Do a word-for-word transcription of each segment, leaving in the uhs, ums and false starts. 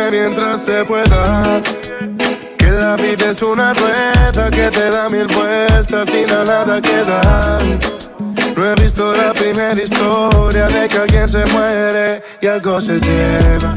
Quiereme mientras se pueda, que la vida es una rueda que te da mil vueltas, al final nada queda. No he visto la primera historia de que alguien se muere y algo se lleva.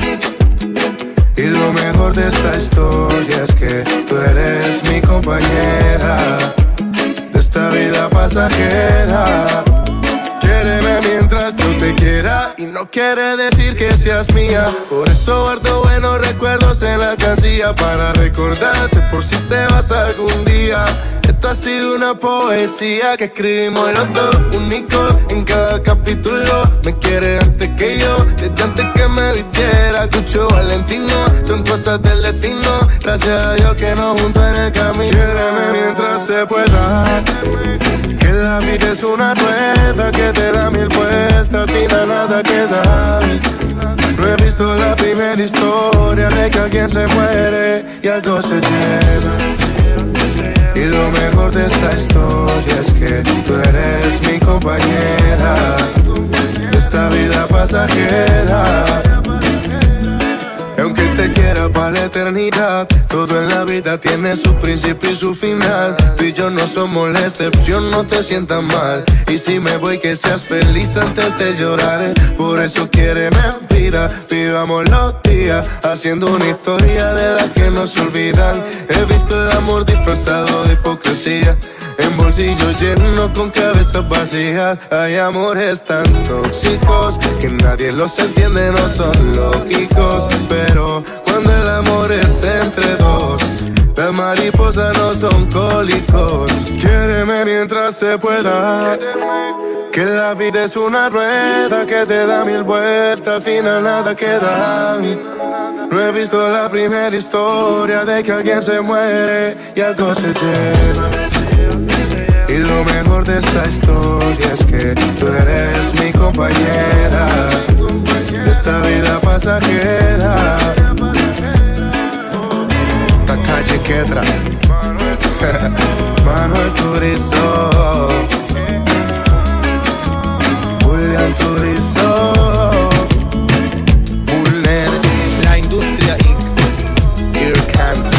Y lo mejor de esta historia es que tú eres mi compañera de esta vida pasajera. Quiéreme mientras yo te quiera, y no quiere decir que seas mía. Por eso guardo buenos recuerdos en la alcancía, para recordarte por si te vas algún día. Esta ha sido una poesía que escribimos los dos, único en cada capítulo. Me quiere antes que yo, desde antes que me vistiera Cucho Valentino. Son cosas del destino, gracias a Dios que nos juntó en el camino. Quiéreme mientras se pueda, que la vida es una rueda que te da mil vueltas, al final nada queda. No he visto la primera historia de que alguien se muere y algo se lleva. Y lo mejor de esta historia es que tú eres mi compañera de esta vida pasajera. Aunque te quiera para la eternidad, todo en la vida tiene su principio y su final. Tú y yo no somos la excepción, no te sientas mal. Y si me voy, que seas feliz antes de llorar. Por eso quiéreme vida, vivamos los días haciendo una historia de las que no se olvidan. He visto el amor disfrazado de hipocresía, en bolsillos llenos con cabezas vacías. Hay amores tan tóxicos que nadie los entiende, no son lógicos. Pero cuando el amor es entre dos, las mariposas no son cólicos. Quiéreme mientras se pueda, que la vida es una rueda que te da mil vueltas, al final nada queda. No he visto la primera historia de que alguien se muere y algo se lleva. Y lo mejor de esta historia es que tú eres mi compañera de esta vida pasajera. Takashi Ketra, Manuel Turizo, Julián Turizo, Buller, La Industria incorporated. Here can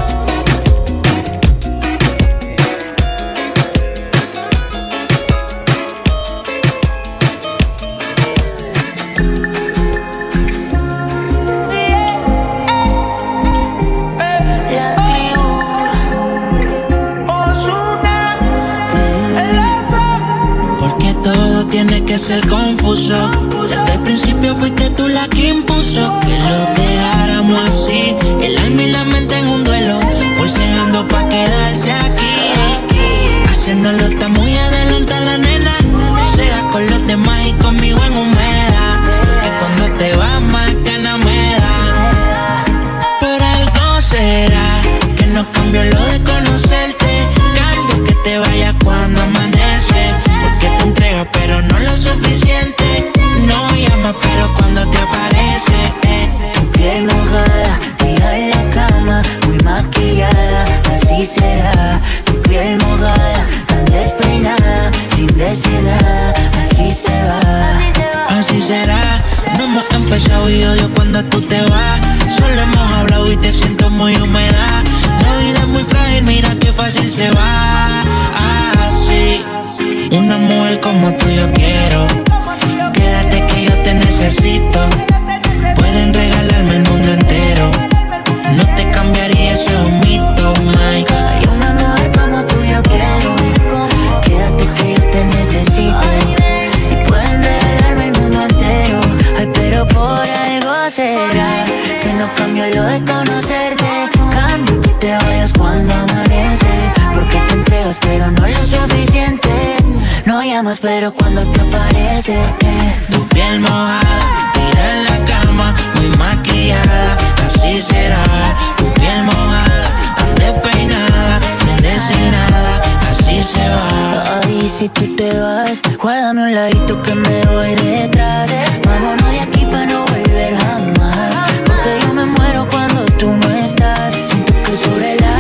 tiene que ser confuso. Desde el principio fuiste tú la que impuso que lo dejáramos así, el alma y la mente en un duelo, forceando pa' quedarse aquí, haciéndolo está muy adelante la nena, sea con los demás y conmigo en humedad, que cuando te vas más ganas me da. Por algo será que no cambió lo de conocerte, cambio que te vayas cuando amanece, porque te entregas pero no lo suficiente, no llamas pero cuando te aparece, eh. Tu piel mojada, tira en la cama, muy maquillada, así será. Tu piel mojada, tan despeinada, sin decir nada, así se va. Así será, no hemos empezado y odio cuando tú te vas. Solo hemos hablado y te siento muy húmeda. La vida es muy frágil, mira qué fácil se va. Así, una mujer como tú yo quiero. Quédate que yo te necesito. Pueden regalarme el mundo entero, no te cambiaría, eso es un mito, Mike. Hay una mujer como tú yo quiero. Quédate que yo te necesito. Y pueden regalarme el mundo entero. Ay, pero por algo será que no cambio lo de conocerte. Cambio que te vayas cuando amanece, porque te entregas pero no lo suficiente. No llamas pero cuando te aparece, eh. Tu piel mojada, tira en la cama, muy maquillada, así será. Tu piel mojada, tan despeinada, sin decir nada, así se va. Ay, si tú te vas, guárdame un ladito que me voy detrás. Vámonos de aquí pa' no volver jamás, porque yo me muero cuando tú no estás. Siento que sobre el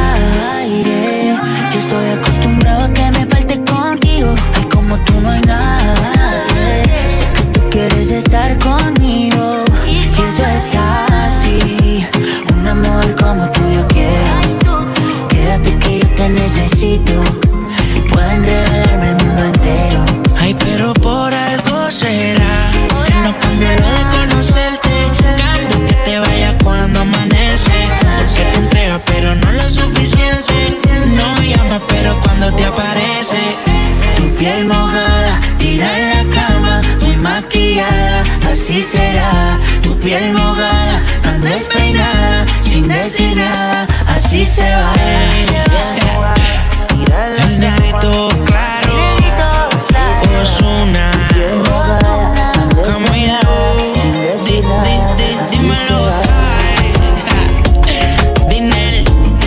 aire yo estoy acostumbrado a que me falte contigo. Ay, como tú no hay nada. Sé que tú quieres estar conmigo y eso es así. te necesito. Pueden regalarme el mundo entero. Ay, pero por algo será que no cambio lo de conocerte. Cambio que te vayas cuando amanece. Porque te entrega pero no lo suficiente. No llama pero cuando te aparece. Tu piel mojada, tira en la cama, muy maquillada, así será. Tu piel mojada, tan despeinada, sin decir nada, así se va. El negrito claro, Ozuna, Camilo, di, di, di, dímelo, Dinel,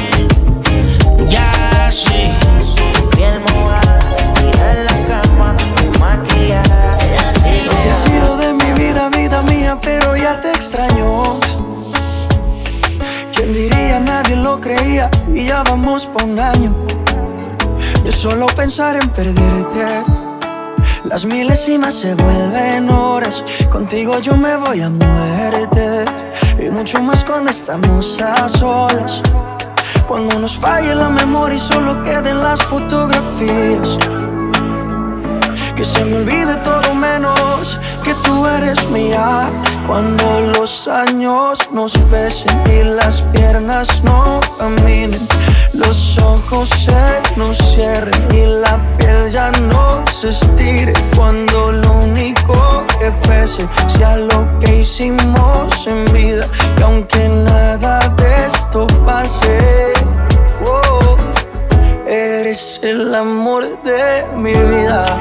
ya sí. Piel mojada, tira en la cama, maquillada. No te has sido de mi vida, vida mía, pero ya te extraño. ¿Quién diría? Nadie lo creía y ya vamos por un año. De solo pensar en perderte, las milésimas se vuelven horas. Contigo yo me voy a muerte. Y mucho más cuando estamos a solas. Cuando nos falle la memoria y solo queden las fotografías. Que se me olvide todo menos que tú eres mía. Cuando los años nos pesen y las piernas no caminen, los ojos se nos cierren y la piel ya no se estire. Cuando lo único que pese sea lo que hicimos en vida. Y aunque nada de esto pase, oh, eres el amor de mi vida.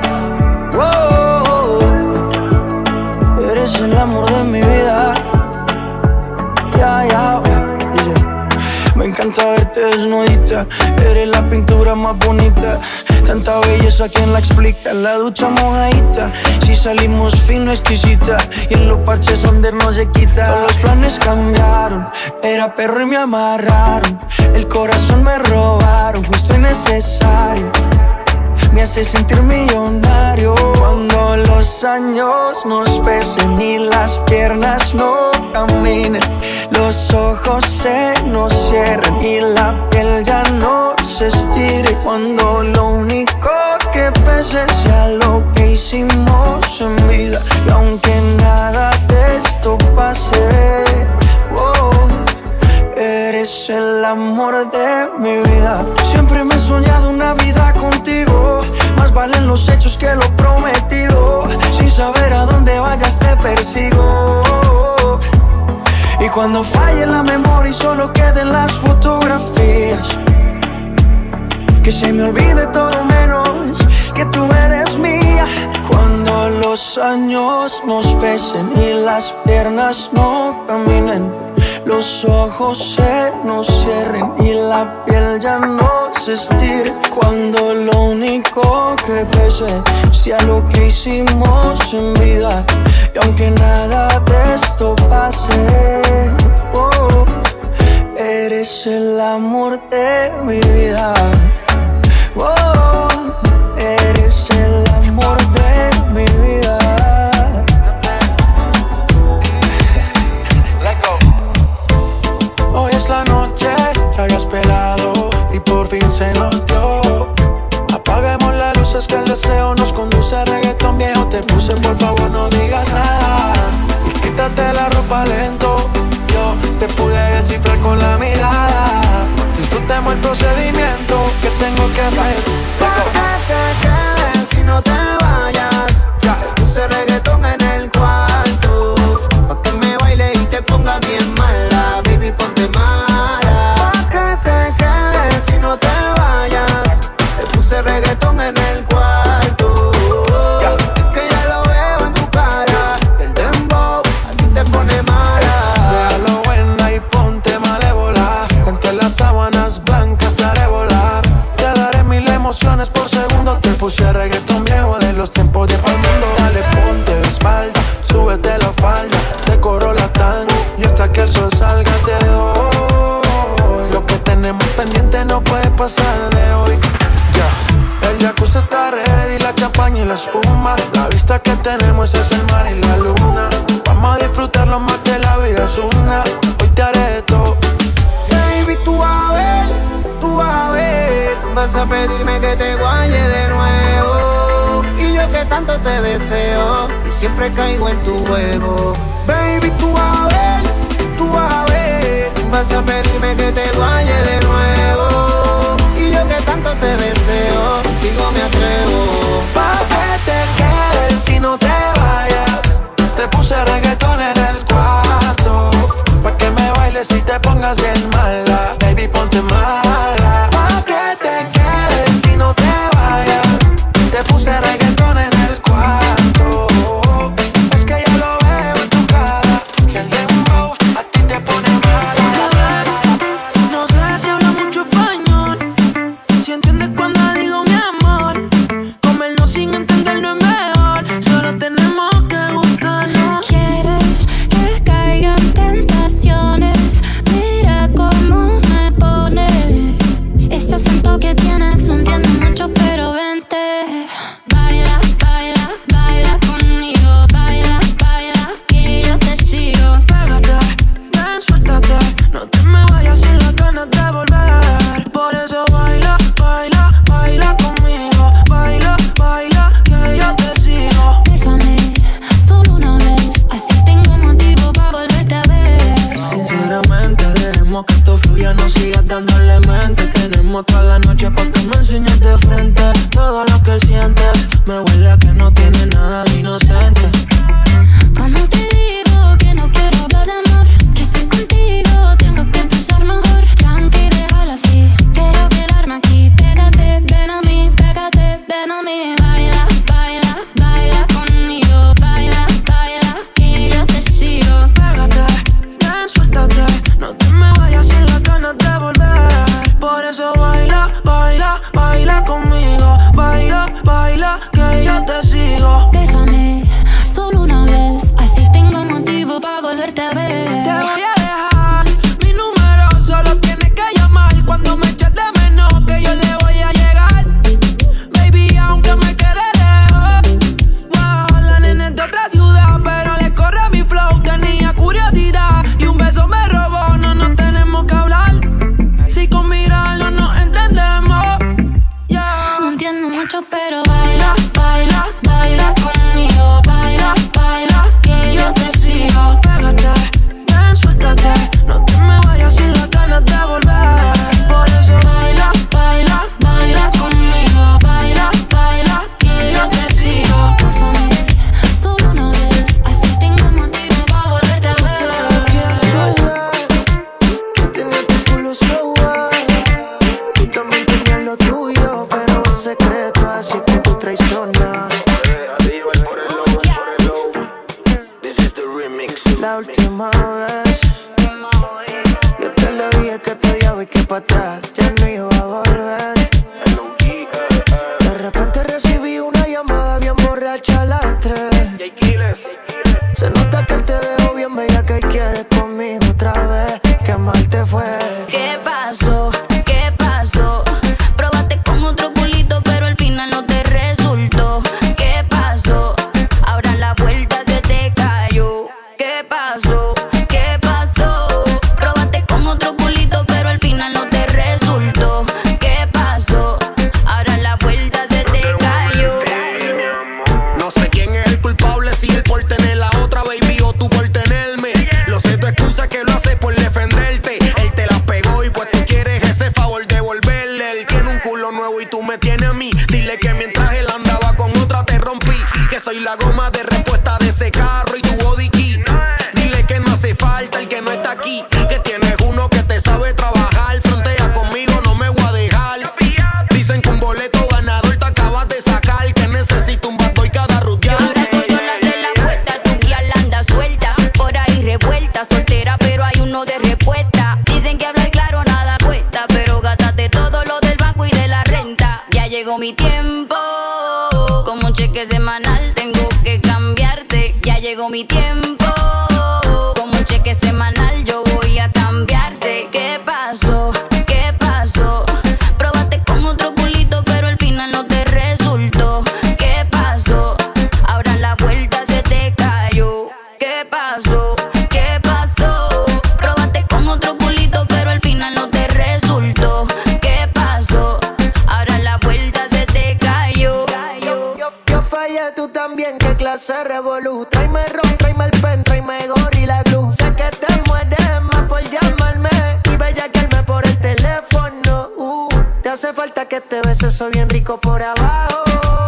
Oh, eres el amor de mi vida. Ya, ya, yeah. Me encanta verte desnudita. Eres la pintura más bonita. Tanta belleza, ¿quién la explica? La ducha mojadita. Si salimos fino, exquisita. Y en los parches donde no se quita. Todos los planes cambiaron. Era perro y me amarraron. El corazón me robaron, justo y necesario. Me hace sentir millonario. Cuando los años nos pesen y las piernas no caminen, los ojos se nos cierren y la piel ya no se estire. Cuando lo único que pese sea lo que hicimos en vida. Y aunque nada de esto pase, oh, eres el amor de mi vida. Siempre me he soñado una vida contigo. Más valen los hechos que lo prometido. Sin saber a dónde vayas te persigo. Y cuando falle la memoria y solo queden las fotografías, que se me olvide todo menos que tú eres mía. Cuando los años nos pesen y las piernas no caminen, los ojos se nos cierren y la piel ya no se estire. Cuando lo único que pese sea lo que hicimos en vida. Y aunque nada de esto pase, oh, eres el amor de mi vida. Oh, eres el amor de mi vida. Hoy es la noche que había esperado y por fin se nos dio. Apaguemos las luces que el deseo nos conduce a reggaetón viejo. Te puse, por favor no digas nada y quítate la ropa lento. Yo te pude descifrar con la mirada. Disfrutemos el procedimiento que tengo que hacer. Si no te vayas, te puse reggaetón en el cuarto, pa' que me baile y te ponga bien mala, baby, ponte mala. Pa' que te quedes, si no te vayas, te puse reggaetón en el cuarto, que ya lo veo en tu cara, que el dembow a ti te pone mala. Déjalo buena y ponte malévola, entre las sábanas blancas te haré volar. Te daré mil emociones por segundo, te puse reggaetón viejo de los tiempos de Palmundo. Dale, ponte de espalda, súbete la falda, te corro la tanga y hasta que el sol salga te doy. Lo que tenemos pendiente no puede pasar de hoy. Ya, el jacuzzi está ready, la champaña y la espuma. La vista que tenemos es el mar y la luna. Vamos a disfrutarlo más que la vida es una. Hoy te haré de todo. Baby, tú vas a ver, tú vas a ver vas a pedirme que te guaye de nuevo. Y yo que tanto te deseo y siempre caigo en tu juego. Baby, tú vas a ver, tú vas a ver. Vas a pedirme que te guaye de nuevo. Y yo que tanto te deseo, contigo me atrevo. Pa' que te quedes si no te vayas. Te puse reggaetón en el cuarto. Pa' que me bailes y te pongas bien mala. Baby, ponte mala. Pa' que te quedes si no te vayas. Te puse reggaetón en el cuarto. Es que ya lo veo en tu cara, que el dembow a ti te pone mala. No sé si habla mucho español, si entiendes cuando digo mi amor. Comerlo sin entender no es mejor, solo tenemos que gustarnos. Quieres que caigan tentaciones, mira cómo me pone. Ese acento que tienes no entiendo mucho, pero vente. Baila, baila, baila conmigo. Baila, baila, que yo te sigo. Pégate, ven, suéltate, no te me vayas sin las ganas de volver. Por eso baila, baila, baila conmigo. Baila, baila, que yo te sigo. Bésame, solo una vez, así tengo motivo para volverte a ver. Sinceramente, dejemos que esto fluya, no sigas dándole mente. Tenemos toda la noche pa' que me enseñes de frente todo lo que sientes. Me huele a que no tiene nada de inocente. Como te digo que no quiero hablar de amor, que si contigo tengo que pensar mejor. Tranqui, déjalo así, quiero quedarme aquí. Pégate, ven a mí, pégate, ven a mí. Baila, baila, baila conmigo. Baila, baila, que yo te sigo. Pégate, ven, suéltate, no te me vayas sin las ganas de volver. Por eso baila, baila, baila conmigo. Baila, baila, que yo te sigo. Bésame, solo una vez, así tengo motivo para volverte a ver. Te voy a dejar mi número, solo tienes que llamar cuando me eches de menos, que yo le voy a llegar. Baby, aunque me quede lejos, wow, la nena es de otra ciudad, pero le corre mi flow, tenía curiosidad y un beso me robó. No nos tenemos que hablar, si con mirarlo nos entendemos. Yeah. No entiendo mucho, pero baila, baila, baila conmigo. Baila, baila, que yo te sigo. Pégate, ven, suéltate, no te me vayas sin las ganas de volver. Por eso Baila, baila, baila conmigo. Baila, baila, que yo te sigo. Bésame, solo una vez, así tengo motivo para volverte a ver. Tú tenías tu culo suave, tú también tenías lo tuyo, pero en secreto, así que tú traicionas. La última vez yo te lo dije que te odiaba y que pa' atrás ya no iba a volver. De repente recibí una llamada bien borracha a las tres. Se nota que él te dejó bien bella, que quieres conmigo otra vez. Qué mal te fue. ¿Qué pasó? ¿Qué pasó? Probaste con otro culito, pero al final no te resultó. ¿Qué pasó? Ahora la vuelta se te cayó. ¿Qué pasó? ¿Qué pasó? Probaste con otro culito, pero al final no te resultó. ¿Qué pasó? Ahora la vuelta se te cayó. No sé quién es el culpable, si él por tener la otra, baby, o tú por tenerme. Lo sé, tu excusa que lo hace por defenderte. Él te la pegó y pues tú quieres ese favor devolverle. Él tiene un culo nuevo y tú me tienes a mí. Dile que mientras él andaba con otra te rompí, que soy la goma de respuesta de ese carro y tu body key. Dile que no hace falta el que no está aquí, que tienes uno que te sabe trabajar. Frontea conmigo, no me voy a dejar. Dicen que un boleto ganador te acabas de sacar, que necesito un bad boy cada rutear. Ahora todas las de la puerta, tu guía la anda suelta. Por ahí revuelta, soltera, pero hay uno de respuesta. Dicen que hablar claro nada cuesta, pero gátate todo lo del banco y de la renta. Ya llegó mi tiempo, como un cheque semanal tengo que cambiarte. Ya llegó mi tiempo, como un cheque semanal yo voy a cambiarte. ¿Qué pasó? ¿Qué pasó? Probaste con otro culito, pero al final no te resultó. ¿Qué pasó? Ahora la vuelta se te cayó. ¿Qué pasó? ¿Qué pasó? Probaste con otro culito, pero al final no te resultó. ¿Qué pasó? Ahora hace revolú. Tráeme ron, tráeme el pen, tráeme gorila glue. Sé que te mueres más por llamarme y bellaquearme por el teléfono. Uh, te hace falta que te beses, soy bien rico por abajo.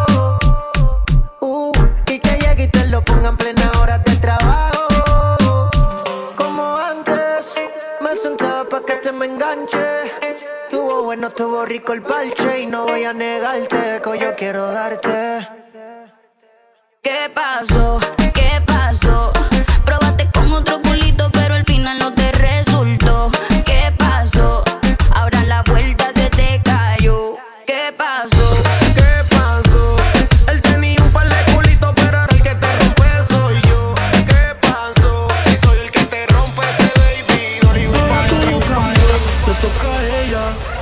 Uh, y que llegue y te lo ponga en plena hora de trabajo. Como antes, me sentaba pa' que te me enganche. Tuvo bueno, tuvo rico el parche y no voy a negarte que yo quiero darte. ¿Qué pasó? ¿Qué pasó? Probaste con otro culito, pero al final no te resultó. ¿Qué pasó? Ahora la vuelta se te cayó. ¿Qué pasó? ¿Qué pasó? Él tenía un par de culitos, pero ahora el que te rompe soy yo. ¿Qué pasó? Si soy el que te rompe ese baby, no le gusta el cambio. Le toca a ella,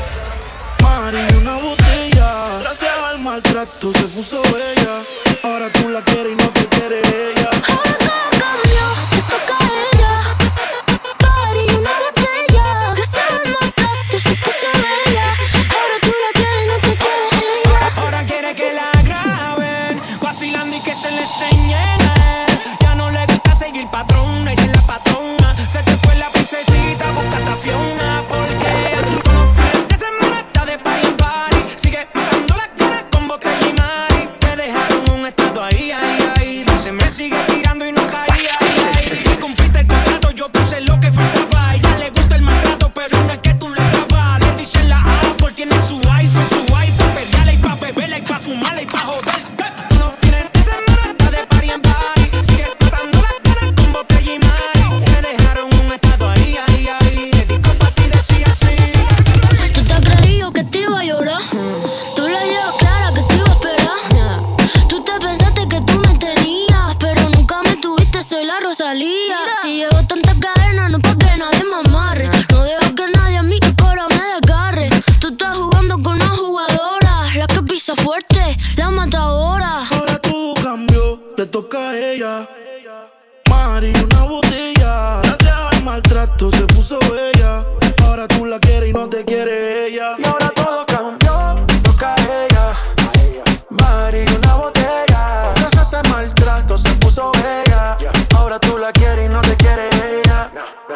Mari, una botella. Gracias al maltrato se puso bella. Ahora tú la quieres y no te quiere ella. Ahora todo cambió, le toca a ella. Mari, una botella. Gracias al maltrato se puso bella. Ahora tú la quieres y no te quiere ella. Ahora quiere que la graben, vacilando y que se le enseñen a él. Ya no le gusta seguir patrón, ella es la patrona. Se te fue la princesita, busca a Fiona. Porque aquí con los frentes se mata de party en party. Sigue matando la cara con botella y mari. Te dejaron un estado ahí, ahí, ahí. Dice me sigue tirando y no caía, ahí, ahí. Y compite el contrato, yo puse lo que faltaba. Ella le gusta el maltrato, pero no es que tú le trabas. Le dicen la Apple, tiene su iPhone, su iPad. Perreala y pa' beberla y pa' fumarla y pa' joder. Los fines de semana está de party en party. Sigue matando la cara con botella y mari. Te dejaron un estado ahí, ahí, ahí. Dedico pa' ti, decía así. Tú te has creído que te iba a llorar. Tú la llevas clara que te iba a esperar. Tú te pensaste que tú me tenías, pero nunca me tuviste, soy la Rosalía. Si llevo tantas cadenas, no pa' que nadie me amarre. No dejo que nadie a mi cola me desgarre. Tú estás jugando con una jugadora, la que pisa fuerte, la matadora. Ahora todo cambió, le toca a ella. Mari, una botella. Gracias al maltrato se puso bella. Ahora tú la quieres y no te quiere ella. Y ahora todo cambió, toca a ella. Mari, una botella. Gracias al maltrato se puso bella. Ahora tú la quieres y no te quiere ella.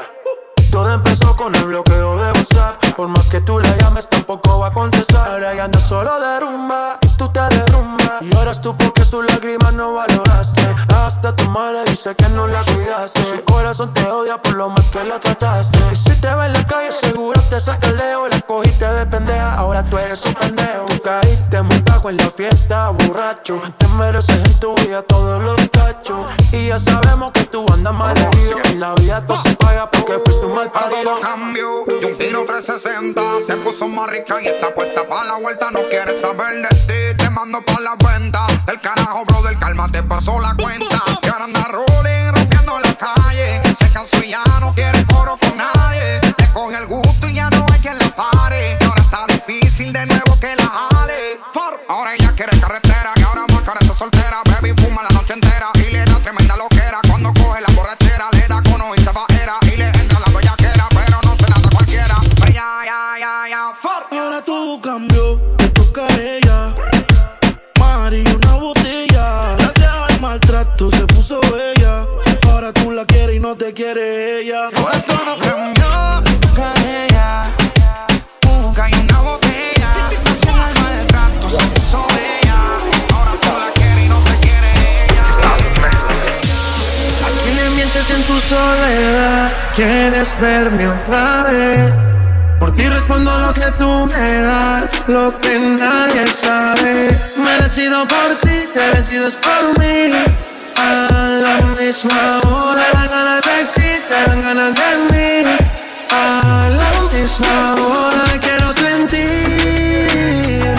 Todo empezó con el bloqueo de WhatsApp. Por más que tú la llames tampoco va a contestar. Ahora ya anda solo de rumba, tú te derrumbas. Y ahora es tú porque sus lágrimas no valoraste. Hasta tu madre dice que no la cuidaste. Su corazón te odia por lo mal que la trataste. Y si te ve en la calle seguro te saca el leo. La cogiste de pendeja, ahora tú eres un pendejo. Tú caíste muy bajo en la fiesta, borracho. Te mereces en tu vida todos los cachos. Y ya sabemos que tú andas mal herido. En la vida todo se paga porque fuiste un mal Ahora parido. todo cambió, de un tiro trescientos sesenta. Se puso más rica y está puesta pa' la vuelta. No quiere saber de ti, te mando pa' la venta. Del carajo, brother, calma, te pasó la cuenta. Que ahora anda rolling, rompiendo la calle. Se cansó y ya no quiere coro con nadie. Le coge el gusto y ya no hay quien la pare. Y ahora está difícil de nuevo que la jale. Ahora ella quiere carretera y ahora más cara está soltera. Baby fuma la noche entera y le da tremenda loquera. Cuando coge la borrachera le da cono y se va era. Y le entra la bellaquera, pero no se la da cualquiera. Ya, ya, ya, ya, for. Ahora todo cambió, le toca a ella. Mari, una botella. Gracias al maltrato se puso bella. Ahora tú la quieres y no te quiere ella. Ahora todo cambió, le toca a ella. Busca y una botella. Gracias al maltrato se puso bella. Ahora tú la quieres y no te quiere ella. ¿A quién le mientes en tu soledad? ¿Quieres verme otra vez? Por ti respondo lo que tú me das, lo que nadie sabe. Merecido por ti, te vencido es por mí. A la misma hora, dan ganas de ti, te dan ganas de mí. A la misma hora quiero sentir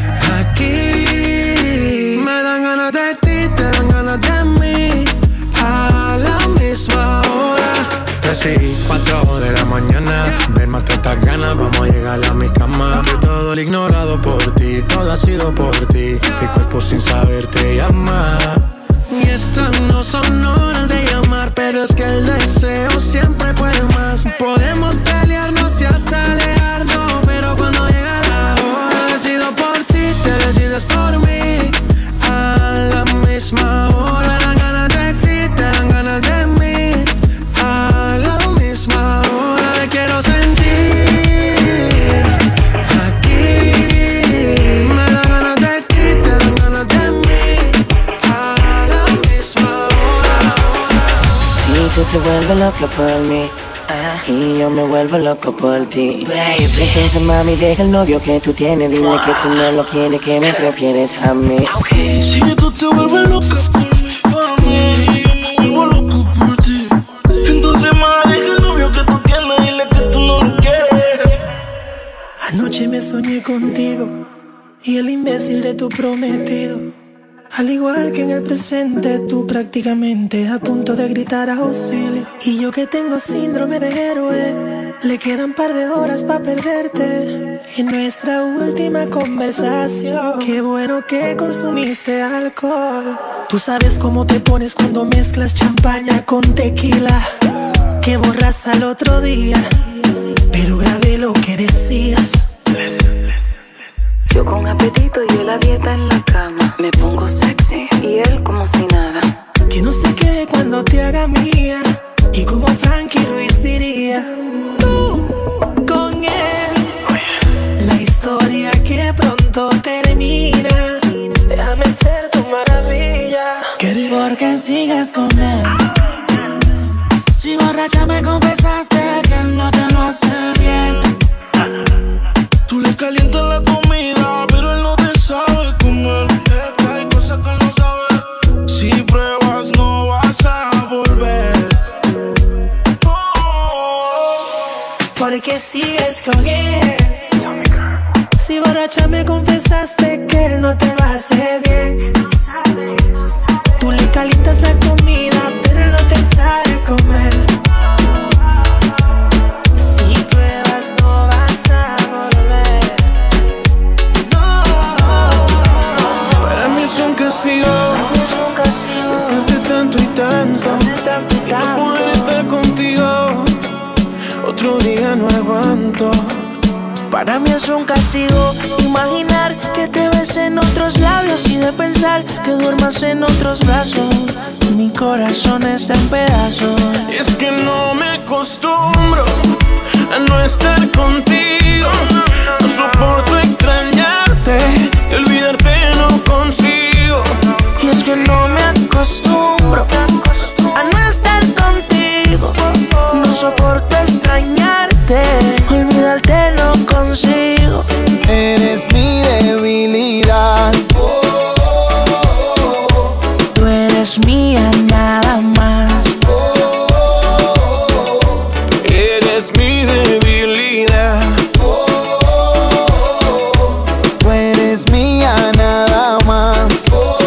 aquí. Me dan ganas de ti, te dan ganas de mí. A la misma hora. Tres y cuatro de la mañana, ven más estas ganas, vamos a llegar a mi cama. De todo lo ignorado por ti, todo ha sido por ti. Mi cuerpo sin saber te llama. Y estas no son horas de llamar, pero es que el deseo siempre puede más. Podemos pelearnos y hasta alejarnos, pero cuando llega la hora decido por ti, te decides por mí. A la misma hora vuelve loca por mí. Y yo me vuelvo loco por ti, baby. Deja ese mami, deja el novio que tú tienes. Dile que tú no lo quieres, que me prefieres a mí. Okay. Si tú te vuelves loca por mí, por mí, y yo me vuelvo loco por ti. Entonces mami, deja el novio que tú tienes. Dile que tú no lo quieres. Anoche me soñé contigo y el imbécil de tu prometido. Al igual que en el presente, tú prácticamente a punto de gritar auxilio. Y yo que tengo síndrome de héroe, le quedan par de horas pa' perderte. En nuestra última conversación, qué bueno que consumiste alcohol. Tú sabes cómo te pones cuando mezclas champaña con tequila, que borras al otro día, pero grabé lo que decías. Yo con apetito y él a dieta en la cama. Me pongo sexy y él como si nada. Que no sé qué cuando te haga mía. Y como Frankie Ruiz diría, tú con él, la historia que pronto termina. Déjame ser tu maravilla. Porque sigues con él. Si borracha me confesaste que él no te lo hace bien. Tú le calientas la comida, pero él no te sabe comer. Hay cosas que no sabe. Si pruebas no vas a volver. Oh, porque sigues con él. Si borracha me confesaste que él no te lo hace bien. No sabe, no sabe. Tú le calientas la comida, pero él no te sabe comer. Si pruebas no vas a volver. Es un castigo pensarte tanto y tanto y no poder estar contigo. Otro día no aguanto. Para mí es un castigo imaginar que te ves en otros labios y de pensar que duermas en otros brazos. Mi corazón está en pedazos. Y es que no me acostumbro a no estar contigo. No soporto extrañarte y olvidarte no consigo. Y es que no me acostumbro a no estar contigo. No soporto extrañarte, olvidarte no consigo. Eres mi debilidad. Tú eres mía nada más. Eres mi debilidad. Tú eres mía nada más.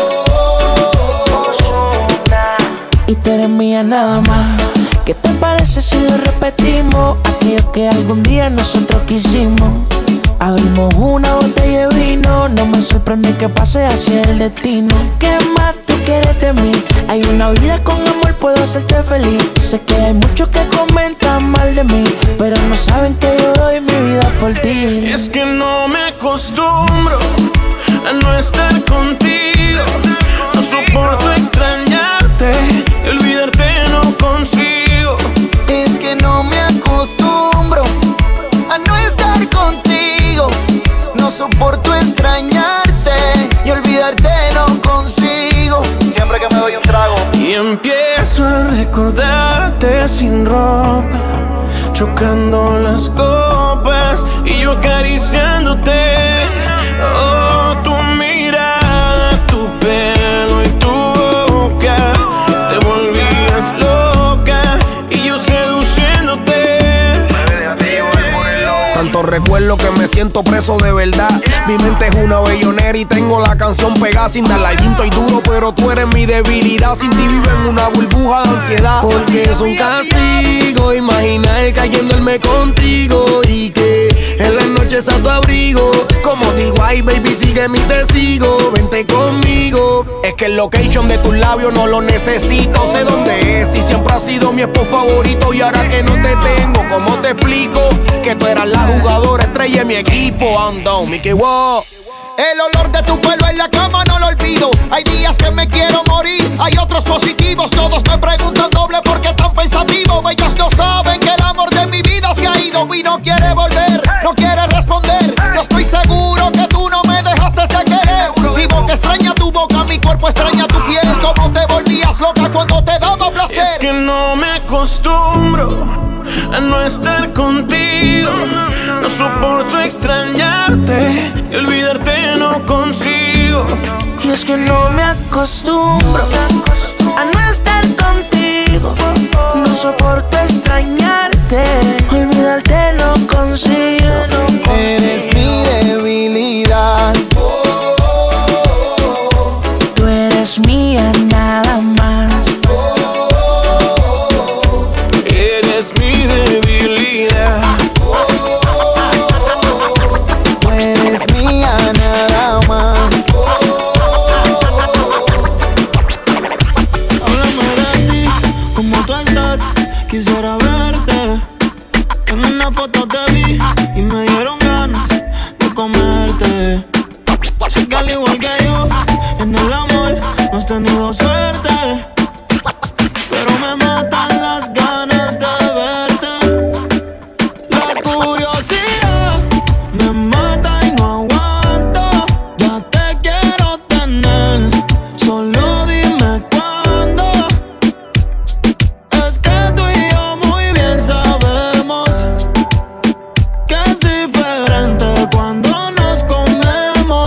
Y tú eres mía nada más. ¿Qué te parece si lo repetimos? Aquello que algún día nosotros quisimos. Abrimos una botella de vino. No me sorprende que pase hacia el destino. ¿Qué más tú quieres de mí? Hay una vida con amor, puedo hacerte feliz. Sé que hay muchos que comentan mal de mí, pero no saben que yo doy mi vida por ti. Es que no me acostumbro a no estar contigo. No soporto extrañarte y olvidarte no consigo. Es que no me acostumbro a no estar contigo. No soporto extrañarte y olvidarte no consigo. Siempre que me doy un trago y empiezo a recordarte sin ropa, chocando las copas y yo acariciándote. Oh, tu mirada, tu pelo y tu boca, te volvías loca y yo seduciéndote. Tanto recuerdo que me siento preso de verdad. Mi mente es una bellonera y tengo la canción pegada. Sin darle al quinto y duro, pero tú eres mi debilidad. Sin ti vivo en una burbuja de ansiedad. Porque es un castigo imaginar cayéndome contigo y que en las noches a tu abrigo. Como digo, ay baby, sigue mi testigo, vente conmigo. Es que el location de tus labios no lo necesito. Sé dónde es y siempre has sido mi spot favorito. Y ahora que no te tengo, ¿cómo te explico? Que tú eras la jugadora estrella de mi equipo. Ando, Mickey Wow. El olor de tu pelo en la cama no lo olvido. Hay días que me quiero morir, hay otros positivos. Todos me preguntan doble por qué tan pensativo. Ellos no saben que el amor de mi vida se ha ido y no quiere volver, no quiere responder. Yo estoy seguro que tú no me dejaste de querer. Mi boca extraña tu boca, mi cuerpo extraña tu piel. Cómo te volvías loca cuando te daba placer. Es que no me acostumbro es que no me acostumbro a no estar contigo. No soporto extrañarte, olvidarte no consigo. Eres mi debilidad. Tú eres mía nada más. Eres mi debilidad. Tú eres mía nada más. Háblame de ti, cómo tú estás, quisiera verte. En una foto te vi y me dieron ganas de comerte. Sé que al igual que yo, en el amor no has tenido suerte, pero me matan las ganas de verte. La curiosidad me mata y no aguanto. Ya te quiero tener, solo dime cuándo. Es que tú y yo muy bien sabemos que es diferente cuando nos comemos.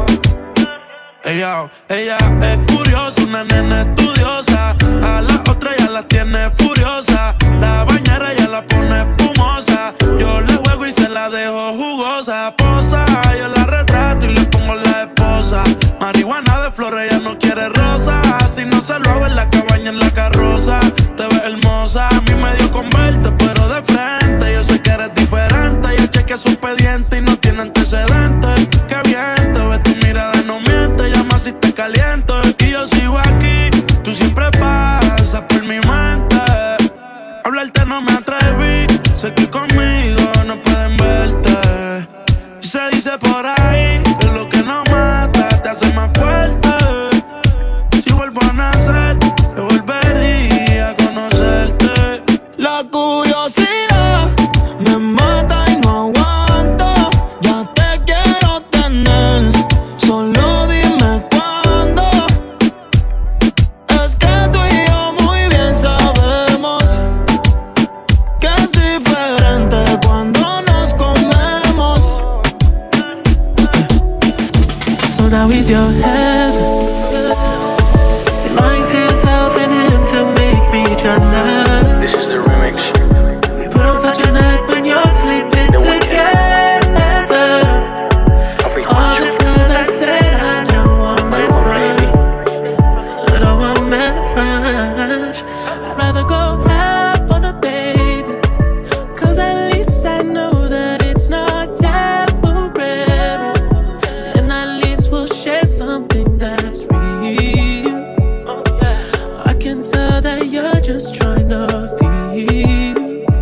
Ella, ella es curiosa, una nena estudiosa. A la otra ya la tiene furiosa. La bañera ya la pone espumosa. Yo le juego y se la dejo jugosa. Posa, yo la retrato y le pongo la esposa. Marihuana de flores, ella no quiere rosa. Si no se lo hago en la cabaña, en la carroza. Te ves hermosa, a mí me dio con verte, pero de frente. Yo sé que eres diferente. Yo chequeé su expediente y no tiene antecedentes. Qué bien, te ves, tu mirada no miente. Llama si te caliento y yo sigo aquí. Tú siempre pasas por mi mente. Hablarte no me atreví. Sé que conmigo no pueden verte. Y se dice por ahí que lo que no mata te hace más fuerte. Si vuelvo a nacer, te volvería a conocerte. La curiosidad me mata y no aguanto. Ya te quiero tener, solo dime cuándo. Es que tú y yo muy bien sabemos que es diferente cuando nos comemos. So now he's your heaven. You're lying to yourself and him to make me jealous. This is the remix. We put on such a net when you're sleeping together. All this cause I said I don't want marriage. I don't want marriage. I'd rather go half on a baby, cause at least I know that it's not temporary. And at least we'll share something that's real. I can tell that you're just trying to feel.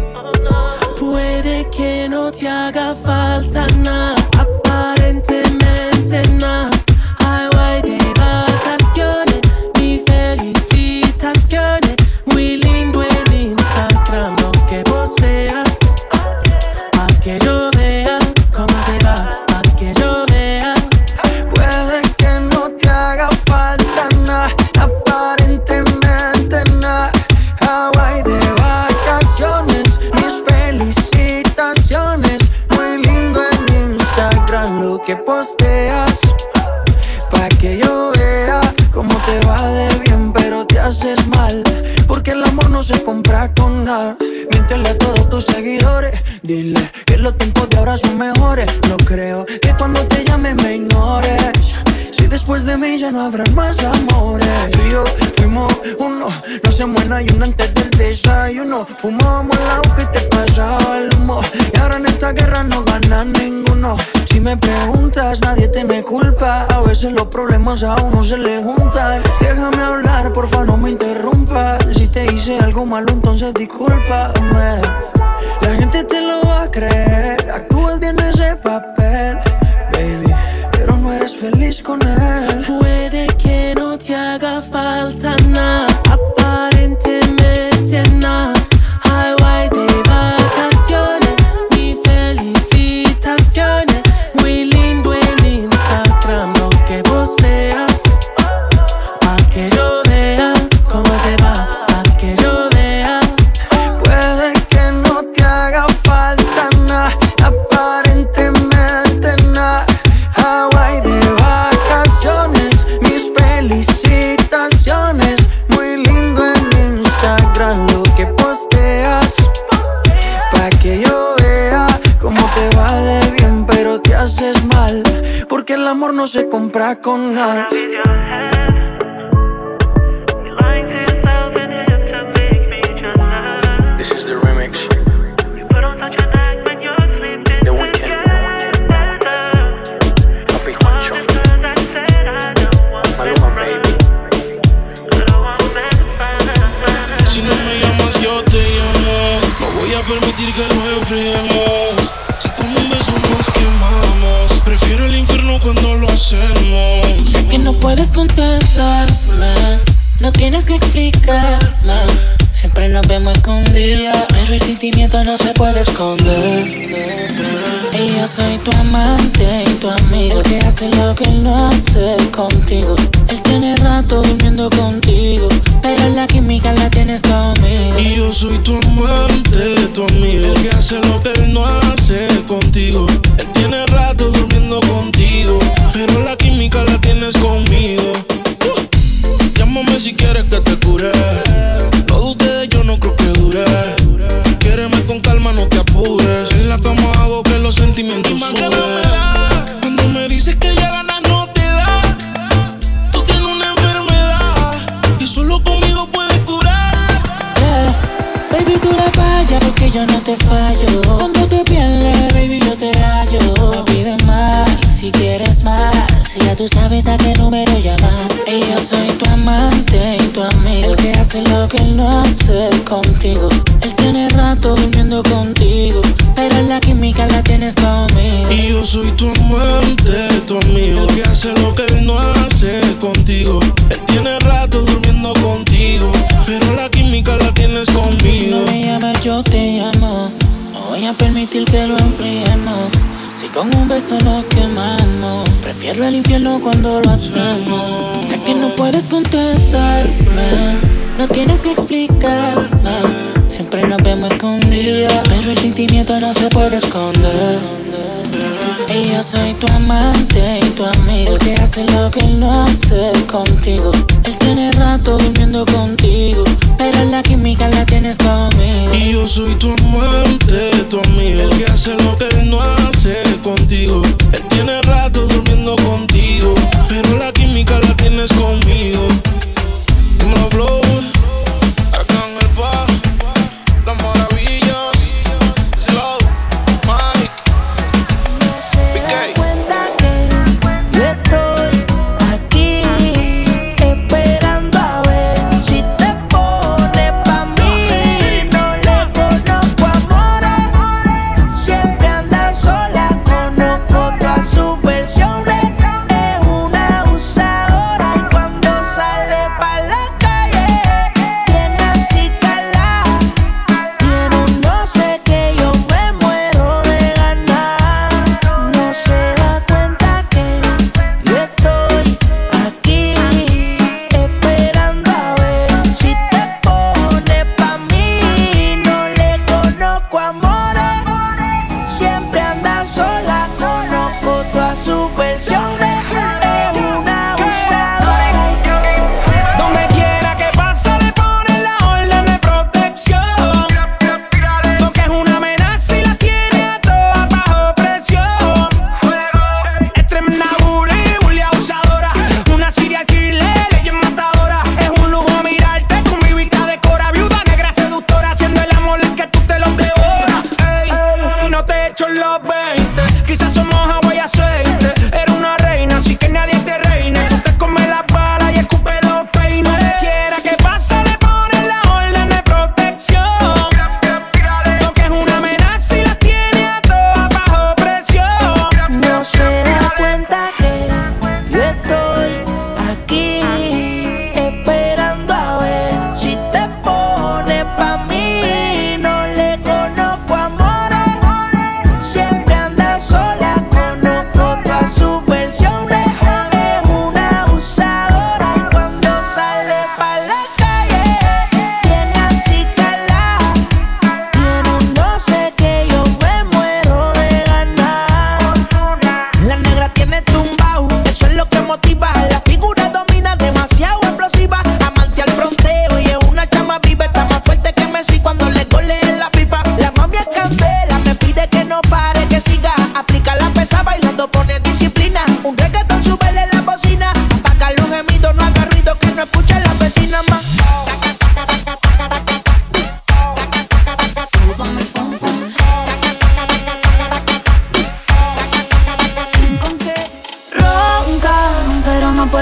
Puede que no te haga falta nada, aparentemente nada. Ay, guay de vacaciones, mis felicitaciones. Muy lindo en Instagram lo que posteas, pa' que yo vea cómo te va, pa' que yo vea. Puede que no te haga falta nada, aparentemente nada. Hawaii de vacaciones, mis felicitaciones. Muy lindo en Instagram lo que posteas, pa' que yo vea cómo te va de bien, pero te haces mal, porque el amor no se compra con nada. Miéntele a todos tus seguidores, dile que los tiempos de ahora son mejores. No creo que cuando te llame me ignores, si después de mí ya no habrán más amores. Tú y yo fuimos uno, no se muera y uno antes del desayuno. Fumábamos el agua que te pasaba el humo, y ahora en esta guerra no gana ninguno. Si me preguntas, nadie te me culpa. A veces los problemas a uno se le juntan. Déjame hablar, porfa, no me interrumpas. Si te hice algo malo, entonces discúlpame. La gente te lo va a creer, actúas bien ese papel, baby, pero no eres feliz con él. Puede que no te haga falta nada, aparentemente nada. Ay, guay de vacaciones, mis felicitaciones. Muy lindo en Instagram lo que posteas, pa' que yo vea cómo te va, pa' que yo vea. Puede que no te haga falta nada, aparentemente nada. Hawaii de vacaciones, mis porque el amor no se compra con nada. This is the remix. The Weeknd. Papi Juancho. Maluma, baby. Si no me llamas, yo te llamo. No voy a permitir que lo enfriemos. Con un beso nos quemamos. Prefiero el infierno cuando lo hacemos. Sé que no puedes contestarme, no tienes que explicarme. Siempre nos vemos escondidas, pero el sentimiento no se puede esconder. Y yo soy tu amante y tu amigo, que hace lo que él no hace contigo. Él tiene rato durmiendo contigo, pero la química la tienes conmigo. Y yo soy tu amante, tu amigo, que hace lo que él no hace contigo. Él tiene rato durmiendo contigo, pero la química la tienes conmigo. uh. Llámame si quieres que te cure. Lo de ustedes yo no creo que dure. Quiéreme con calma, no te apures. En la cama hago que los sentimientos suben. Cuando me dices que ya ganas no te da. Tú tienes una enfermedad que solo conmigo puedes curar. Yeah. Baby, tú la fallas porque yo no te fallo. Cuando te pierdes, baby, yo te hallo. Me pides más, si quieres más. Si ya tú sabes a qué número llamar. Y yo soy tu amante y tu amigo, el que hace lo que él no hace contigo. Él tiene rato durmiendo contigo, pero la química la tienes conmigo. Y yo soy tu amante, tu amigo, el que hace lo que él no hace contigo. Él tiene rato durmiendo contigo, pero la química la tienes conmigo. No me llames, yo te llamo. No voy a permitir que lo enfriemos. Si con un beso nos quemamos, prefiero el infierno cuando lo hacemos. Sé que no puedes contestarme, no tienes que explicarme. Siempre nos vemos escondidas, pero el sentimiento no se puede esconder. Y yo soy tu amante y tu amigo, el que hace lo que él no hace contigo. Él tiene rato durmiendo contigo, pero la química la tienes conmigo. Y yo soy tu amante, tu amigo, el que hace lo que él no hace contigo. Él tiene rato durmiendo contigo, pero la química la tienes conmigo. Dímelo, Blow, Arcángel Pa, Las Maravillas, Slow, Mike, B K. Yo estoy aquí esperando a ver si te pones pa' mí. No le conozco amores, siempre anda sola, conozco todas sus versiones. Es una abusadora y cuando sale pa' la calle tiene así calada. Tiene un no sé que yo me muero de ganar. No se da cuenta que yo estoy aquí esperando a ver si te pones pa' mí. No le conozco amores, siempre anda sola, conozco todas sus versiones. Es una abusadora. Donde quiera que pase le ponen la orden de protección, porque es una amenaza y la tiene a todas bajo presión. Es tremenda bully, bully abusadora, una serial killer, leyes matadora. Es un lujo mirarte con mi vista de cora, viuda negra seductora, haciendo el amor es que tú te lo devoras. Ey, no te echo los veinte, quizás somos agua y aceite. Eres una reina, así que nadie te reine. Tú te comes las balas y escupes los peines. Donde quiera que pase le ponen la orden de protección, porque es una amenaza y la tiene a todas bajo presión. No se da cuenta que yo estoy aquí esperando a ver si te pones pa' mí. No le conozco amores, siempre anda sola, conozco todas sus versiones. Es una abusadora y cuando sale pa' la calle tiene así calada. Tiene un no sé que yo me muero de ganar. La negra tiene tumbao, eso es lo que motiva. La figura domina, demasiado explosiva. Amante al fronteo y es una chama viva. Está más fuerte que Messi cuando le gole en la FIFA. La mami es candela, me pide que no pare, que siga. Aplica la pesa bailando, pone disciplina. Un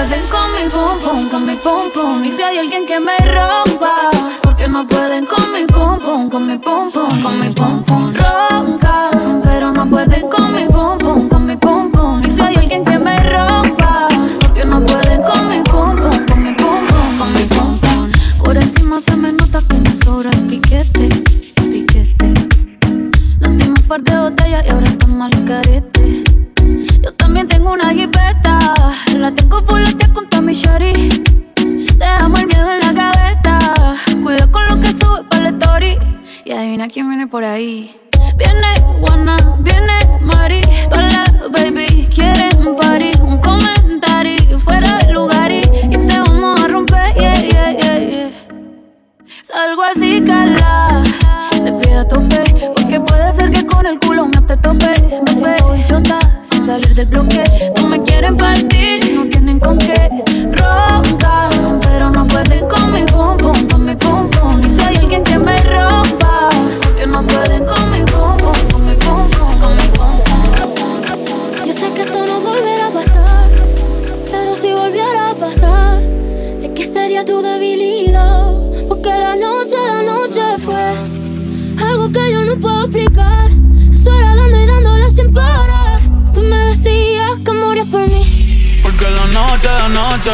pueden con mi pum pum, con mi pum pum. Y si hay alguien que me rompa, porque no pueden con mi pum pum, con mi pum pum, con mi pum pum. Ronca, pero no pueden con mi pum pum, con mi pum pum. Y si hay alguien que me rompa, porque no pueden con mi pum pum, con mi pum pum, con mi pum pum. Por encima se me nota que me sobra el piquete, piquete. Nos dimos un par de botellas y ahora estamos al carete. Yo también tengo una jipeta, la tengo fuletea con Tommy Shorty. Dejamos el miedo en la gaveta, cuida con lo que sube para el story. Y adivina quién viene por ahí. Viene Juana, viene Mari, todas las baby quieren party. Un comentario fuera del lugar y, y te vamos a romper, yeah, yeah, yeah, yeah. Salgo así, Carla, te pido a tope, porque puede ser que con el culo no te tope. Me suelto y chota, sin salir del bloque. No me quieren partir y no tienen con qué. Ronca, pero no pueden con mi pum pum, con mi pum pum. Y si hay alguien que me rompa, porque no pueden con mi pum pum, con mi pum pum, con mi pum pum. Yo sé que esto no volverá a pasar, pero si volviera a pasar, sé que sería tu debilidad. Porque la noche, la noche fue algo que yo no puedo explicar. Eso era dando y dándole sin parar. Tú me decías que morías por mí. Porque la noche, la noche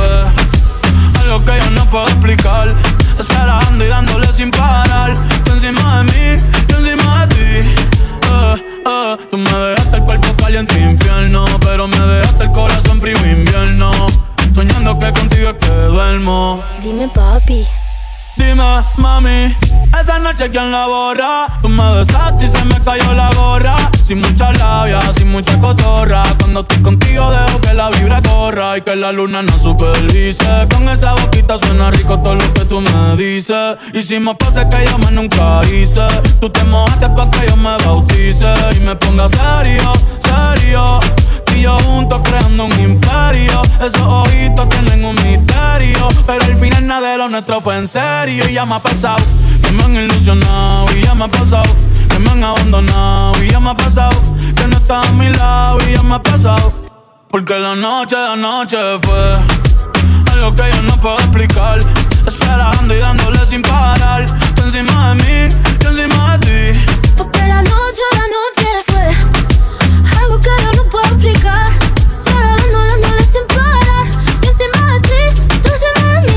fue algo que yo no puedo explicar. Eso era dando y dándole sin parar. Tú encima de mí, yo encima de ti. eh, eh. Tú me dejaste el cuerpo caliente infierno, pero me dejaste el corazón frío invierno. Soñando que contigo es que duermo. Dime, papi. Dime, mami, esa noche ¿quién la borra? Tú me besaste y se me cayó la gorra. Sin mucha labia, sin mucha cotorra. Cuando estoy contigo dejo que la vibra corra y que la luna nos supervise. Con esa boquita suena rico todo lo que tú me dices. Hicimos pases que yo más nunca hice. Tú te mojaste pa' que yo me bautice y me ponga serio, serio. Y yo juntos creando un imperio. Esos ojitos tienen un misterio, pero al final nada de lo nuestro fue en serio. Y ya me ha pasado que me han ilusionado. Y ya me ha pasado que me han abandonado. Y ya me ha pasado que no estás a mi lado. Y ya me ha pasado porque la noche, la noche fue algo que yo no puedo explicar. Eso era dando y dándole sin parar. Tú encima de mí, yo encima de ti. Porque la noche, la noche fue algo que yo no puedo explicar. Solo dando, dándole sin parar. Yo encima de ti, tú encima de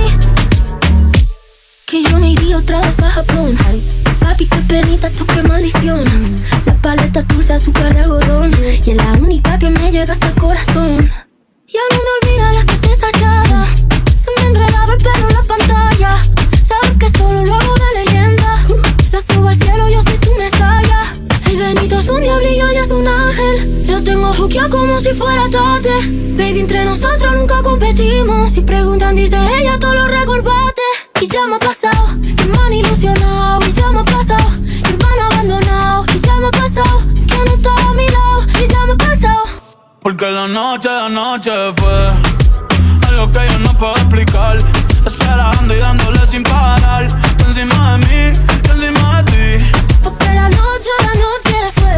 mí. Que yo me iría otra vez pa' Japón. Papi, qué penita, tú qué maldición. La paleta dulce, azúcar de algodón. Y es la única que me llega hasta el corazón. Y a mí me olvida la certeza echada. Se me enredaba el pelo en la pantalla. Sabes que solo lo hago de leyenda. Lo subo al cielo, yo soy su mesaya. El Benito es un diablillo y es un ángel. Lo tengo juqueado como si fuera Tate. Baby, entre nosotros nunca competimos. Si preguntan, dice ella, todo lo recordate. Y ya me ha pasado que me han ilusionado. Y ya me ha pasado que me han abandonado. Y ya me ha pasado que no estaba a mi lado. Y ya me ha pasado porque la noche, la noche fue algo que yo no puedo explicar. Eso era dando y dándole sin parar. Tú encima de mí, yo encima de ti. Porque la noche, la noche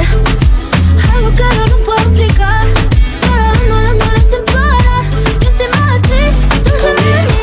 fue algo que yo no puedo explicar. Solo dando, dándole sin parar. Yo encima de ti, tú encima de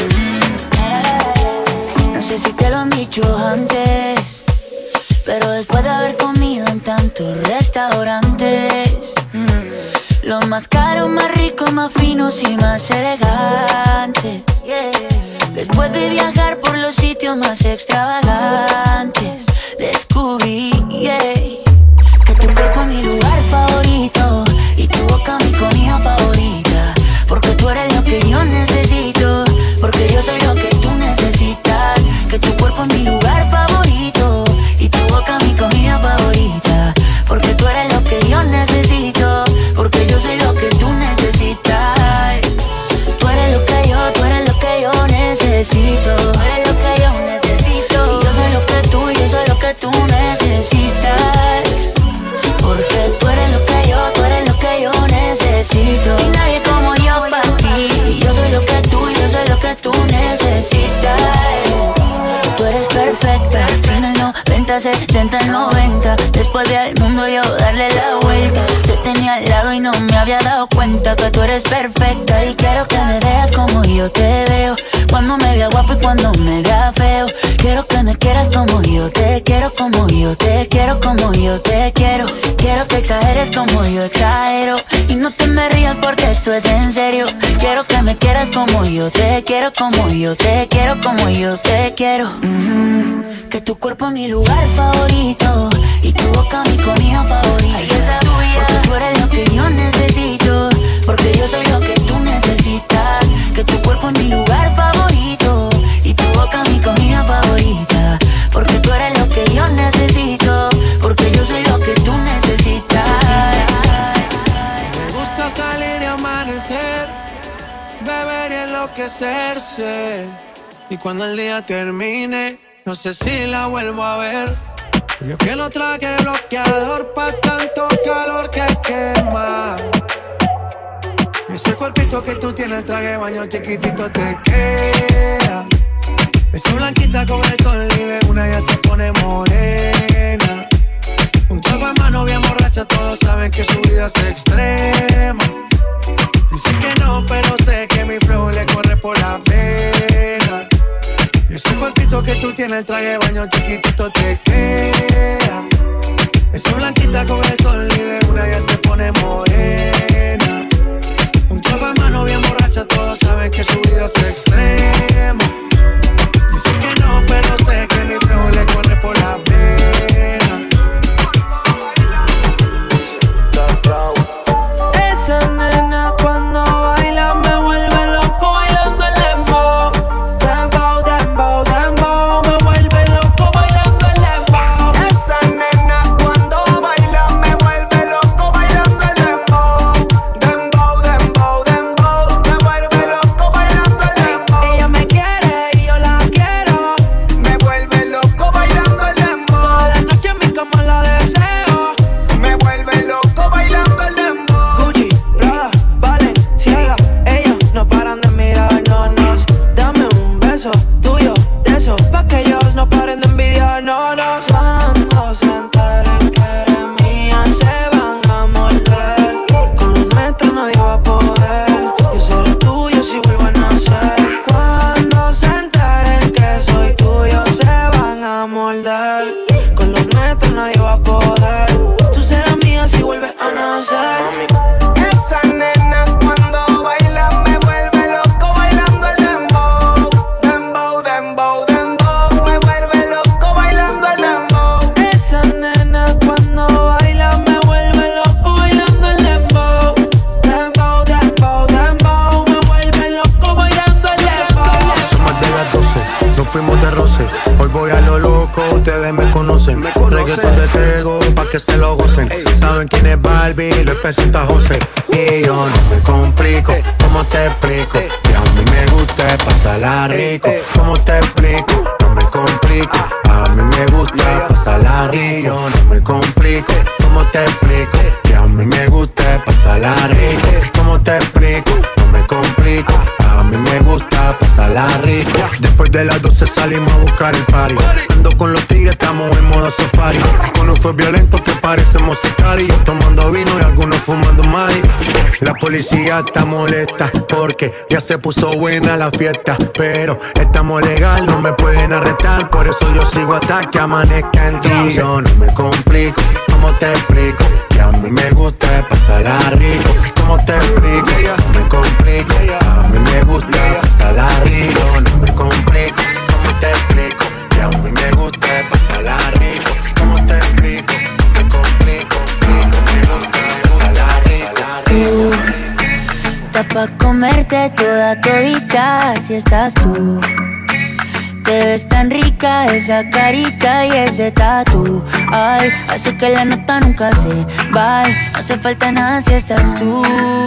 mí. No sé si te lo han dicho antes, pero después de haber comido en tantos restaurantes, mmm, los más caros, más ricos, más finos y más elegantes, yeah. Después de viajar por los sitios más extravagantes, descubrí, yeah, que tu cuerpo es mi lugar favorito y tu boca mi comida favorita. Porque tú eres lo que yo necesito, porque yo soy lo que tú necesitas. Que tu cuerpo es mi lugar favorito y tu boca mi comida favorita. Porque tú eres lo que yo necesito, porque yo soy lo que tú necesitas. Tú eres lo que yo, tú eres lo que yo necesito. Tú eres lo que yo necesito. Y yo soy lo que tú, yo soy lo que tú necesitas. Porque tú eres lo que yo, tú eres lo que yo necesito. Y nadie como yo para ti. Y yo soy lo que tú, yo soy lo que tú necesitas. Tú eres perfecta, en el noventa, setenta, noventa. Después del mundo yo darle la vuelta. Te tenía al lado y no me había había dado cuenta que tú eres perfecta y quiero que me veas como yo te veo. Cuando me vea guapo y cuando me vea feo. Quiero que me quieras como yo te quiero, como yo te quiero, como yo te quiero. Quiero que exageres como yo exagero. Y no te me rías porque esto es en serio. Quiero que me quieras como yo te quiero, como yo te quiero, como yo te quiero. Mm-hmm. Que tu cuerpo es mi lugar favorito y tu boca mi comida favorita. Ay, esa tuya, porque tú eres lo que yo necesito, porque yo soy lo que tú necesitas. Que tu cuerpo es mi lugar favorito y tu boca mi comida favorita, porque tú eres lo que yo necesito, porque yo soy lo que tú necesitas. Me gusta salir y amanecer, beber y enloquecerse, y cuando el día termine no sé si la vuelvo a ver. Yo que no traje bloqueador pa' tanto calor que quema. Ese cuerpito que tú tienes, traje de baño chiquitito te queda. Esa blanquita con el sol y de una ya se pone morena. Un trago en mano bien borracha, todos saben que su vida es extrema. Dice que no, pero sé que mi flow le corre por la pena. Ese cuerpito que tú tienes, el traje de baño chiquitito te queda. Esa blanquita con el sol y de una ya se pone morena. Un trago en mano bien borracha, todos saben que su vida es extrema. Dice que no, pero sé que mi flow le corre por la pena. Esa nena cuando baila me vuelve loco bailando el dembow. Dembow, dembow, dembow, me vuelve loco bailando el dembow. Esa nena cuando baila me vuelve loco bailando el dembow. Dembow, dembow, dembow, me vuelve loco bailando el dembow. Ella me quiere y yo la quiero, me vuelve loco bailando el dembow. toda la noche en mi cama la deseo, me vuelve loco bailando el dembow. Gucci, Prada, Balenciaga, ellos no paran de mirarnos. Dame un beso tuyo de eso, pa' que ellos no paren de envidiarnos. Cuando se enteren que eres mía se van a morder. Con lo nuestro nadie va a poder. Yo seré tuyo si vuelvo a nacer. Cuando se enteren que soy tuyo se van a morder. Con lo nuestro nadie va a poder. Tú serás mía si vuelves a nacer. Esa nena cuando baila me vuelve loco bailando el dembow. Dembow, dembow, dembow, me vuelve loco bailando el dembow. Esa nena cuando baila me vuelve loco bailando el dembow. Dembow, dembow, dembow, me vuelve loco bailando el dembow. Son más de las doce, nos fuimos de roce. Hoy voy a lo loco, ustedes me conocen. Me conocen. Reggaeton de Tego, pa' que se lo gocen. Ey. Saben quién es Barbie, lo presenta José. Y yo no me complico, Ey. ¿cómo te explico? Ey. Que a mí me gusta pasarla rico. Ey, ey. ¿Cómo te explico? No me complico, a mí me gusta pasarla rico. Yo no me complico, ¿cómo te explico? Que a mí me gusta pasarla rico. ¿Cómo te explico? No me complico, a mí me gusta pasarla rico. Después de las doce salimos a buscar el party. Ando con los tigres, estamos en modo safari. Uno fue violento que parecemos sicarios, tomando vino y algunos fumando mari. La policía está molesta porque ya se puso buena la fiesta, pero estamos legal, no me pueden arrestar. Por eso yo sigo hasta que amanezca en ti. Yo no me complico, ¿cómo te explico? Que a mí me gusta pasarla rico. ¿Cómo te explico? No me complico, a mí me gusta pasarla rico. No me complico, ¿cómo te explico? Que a mí me gusta pasarla rico. ¿Cómo te explico? No me complico, rico, me gusta pasarla rico. Está pa' comerte toda todita si estás tú. Te ves tan rica esa carita y ese tatu. Ay, hace que la nota nunca se vaya. No hace falta nada si estás tú.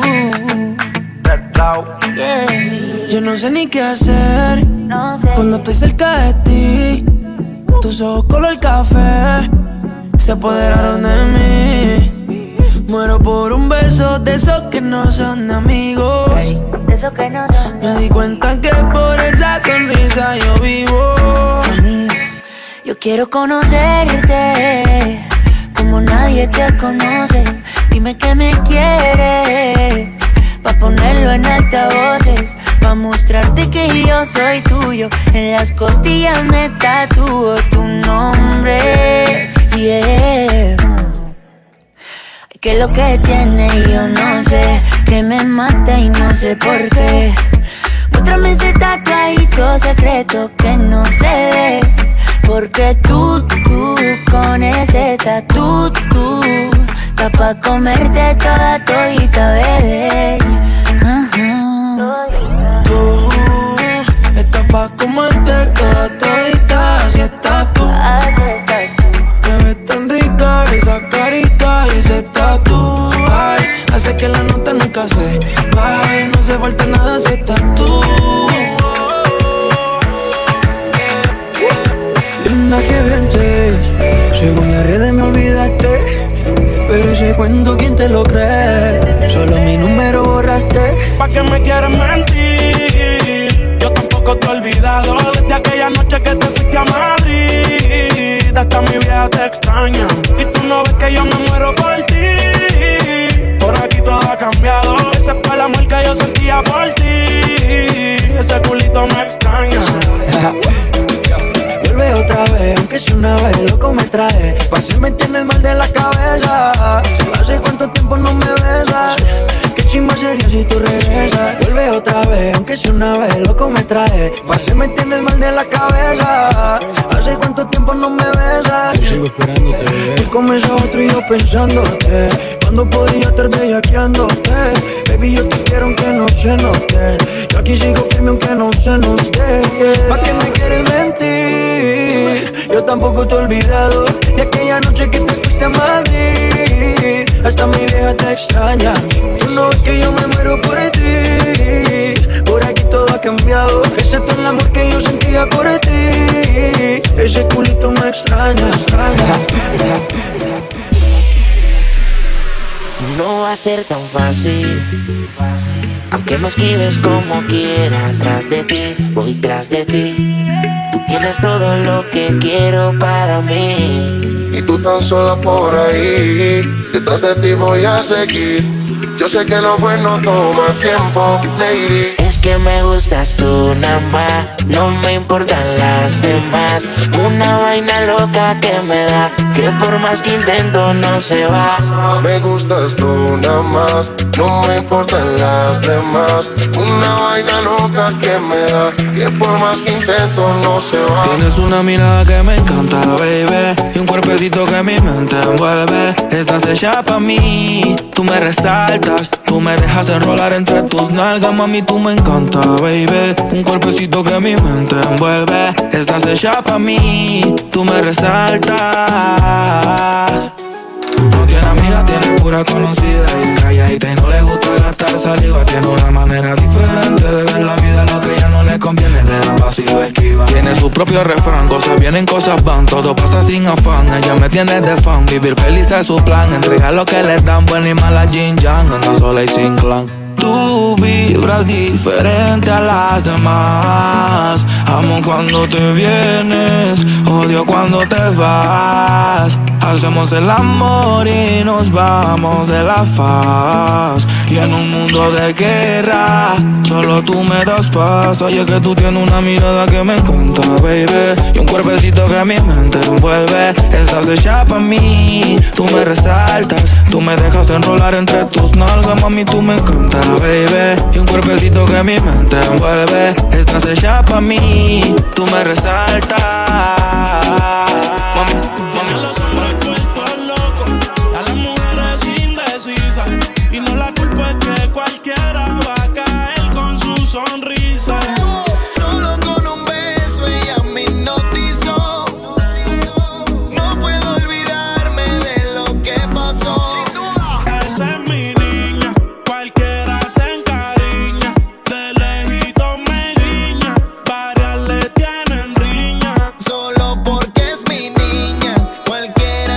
Yeah. Yo no sé ni qué hacer No sé. cuando estoy cerca de ti. Tus ojos color café se apoderaron de mí. Muero por un beso de esos que no son amigos. Hey, de esos que no son. Me di cuenta que por esa sonrisa yo vivo. Yo quiero conocerte como nadie te conoce. Dime que me quieres, pa' ponerlo en altavoces, pa' mostrarte que yo soy tuyo. En las costillas me tatúo tu nombre, yeah. Que lo que tiene yo no sé, que me mata y no sé por qué. Muéstrame ese tatuajito secreto que no se ve, porque tú, tú, con ese tatu, tú, está pa' comerte toda todita, bebé. Uh-huh. Tú, estás pa' comerte toda todita, así estás tú. Así estás tú. Te ves tan rica esa carita y ese tatu, ay, hace que la nota nunca se vaya, no hace falta nada si estás tú. Linda, que bien te ves, según las redes me olvidaste, pero ese cuento ¿quién te lo cree? Solo mi número borraste. ¿Pa' qué me quieres mentir? Yo tampoco te he olvidado desde aquella noche que te fuiste a Madrid. Hasta mi vieja te extraña y tú no ves que yo me muero por ti. Por aquí todo ha cambiado, ese fue el amor que yo sentía por ti. Ese culito me extraña. Vuelve otra vez, aunque sea una vez, loco me trae. Pase me tienes mal de la cabeza. Hace cuánto tiempo no me besas. Qué chimba sería si tú regresas. Vuelve otra vez, aunque sea una vez, loco me trae. Pase me tienes mal de la cabeza. Hace cuánto tiempo no me besas. Yo sigo esperándote, bebé. Tú comes a otro y yo pensándote. Cuando podría estar bellaqueándote. Baby, yo te quiero aunque no se note. Yo aquí sigo firme aunque no se nos dé, yeah. ¿Pa' qué me quieres mentir? Yo tampoco te he olvidado de aquella noche que te fuiste a Madrid. Hasta mi vieja te extraña. Tú no ves que yo me muero por ti. Por aquí todo ha cambiado, excepto el amor que yo sentía por ti. Ese culito me extraña, extraña. No va a ser tan fácil, aunque me esquives como quiera. Tras de ti, voy tras de ti. Tú tienes todo lo que quiero para mí. Y tú tan sola por ahí, detrás de ti voy a seguir. Yo sé que lo bueno toma tiempo, lady. Es que me gustas tú nada más, no me importan las demás. Una vaina loca que me da, que por más que intento no se va. Me gustas tú nada más, no me importan las demás. Una vaina loca que me da, que por más que intento no se va. Tienes una mirada que me encanta, baby, y un cuerpecito que mi mente envuelve. Estás hecha pa' mí, tú me resaltas, tú me dejas enrolar entre tus nalgas. Mami, tú me encanta, baby, un cuerpecito que mi mente envuelve. Estás hecha pa' mí, tú me resaltas. No tiene amiga, tiene pura conocida y calladita y no le gusta gastar saliva. Tiene una manera diferente de ver la vida, lo que ella no le conviene le da vacío, esquiva. Tiene su propio refrán, cosas vienen, cosas van, todo pasa sin afán. Ella me tiene de fan, vivir feliz es su plan. Entrega lo que le dan, buena y mala Jin Yang, anda sola y sin clan. Tú vibras diferente a las demás. Amo cuando te vienes, odio cuando te vas. Hacemos el amor y nos vamos de la faz. Y en un mundo de guerra, solo tú me das paz. Oye, que tú tienes una mirada que me encanta, baby, y un cuerpecito que mi mente envuelve. Estás hecha pa' mí, tú me resaltas, tú me dejas enrolar entre tus nalgas. Mami, tú me encanta, baby, y un cuerpecito que mi mente envuelve. Estás hecha pa' mí, tú me resaltas. Mami, tiene a los hombres puestos locos, a las mujeres indecisas, y no la culpa es que cualquiera va a caer con su sonrisa. Solo con un beso ella me hipnotizó. No puedo olvidarme de lo que pasó. Esa es mi niña, cualquiera se encariña. De lejito me guiña, varias le tienen riña. Solo porque es mi niña, cualquiera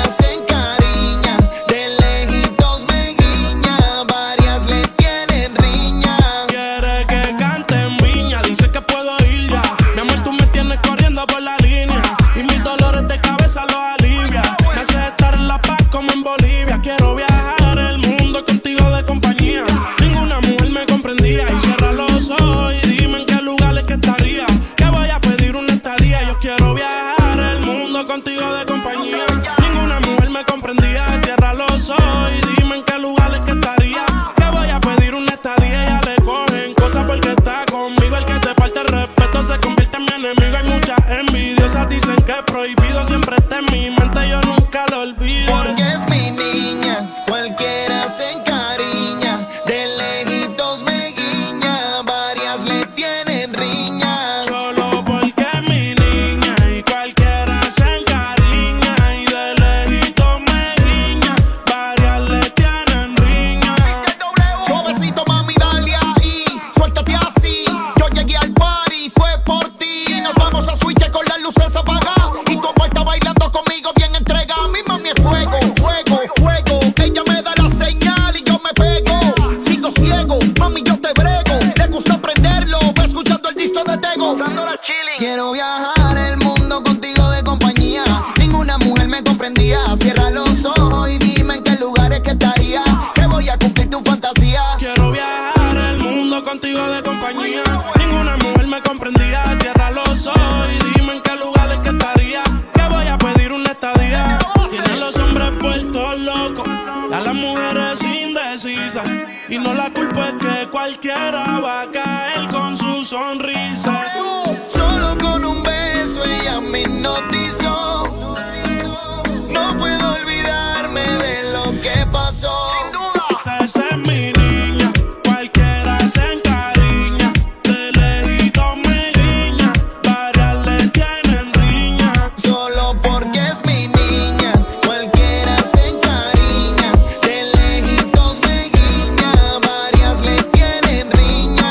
contigo de compañía. Ninguna mujer me comprendía. Cierra los ojos y dime en qué lugar es que estaría. Que voy a pedir una estadía. Tienen los hombres puestos locos, a las mujeres indecisas. Y no la culpa es que cualquiera va a caer con su sonrisa. Solo con un beso ella me hipnotizó. No puedo olvidarme de lo que pasó. Esa es mi niña, cualquiera se encariña. De lejitos me guiña, varias le tienen riña. Solo porque es mi niña, cualquiera se encariña. De lejitos me guiña, varias le tienen riña.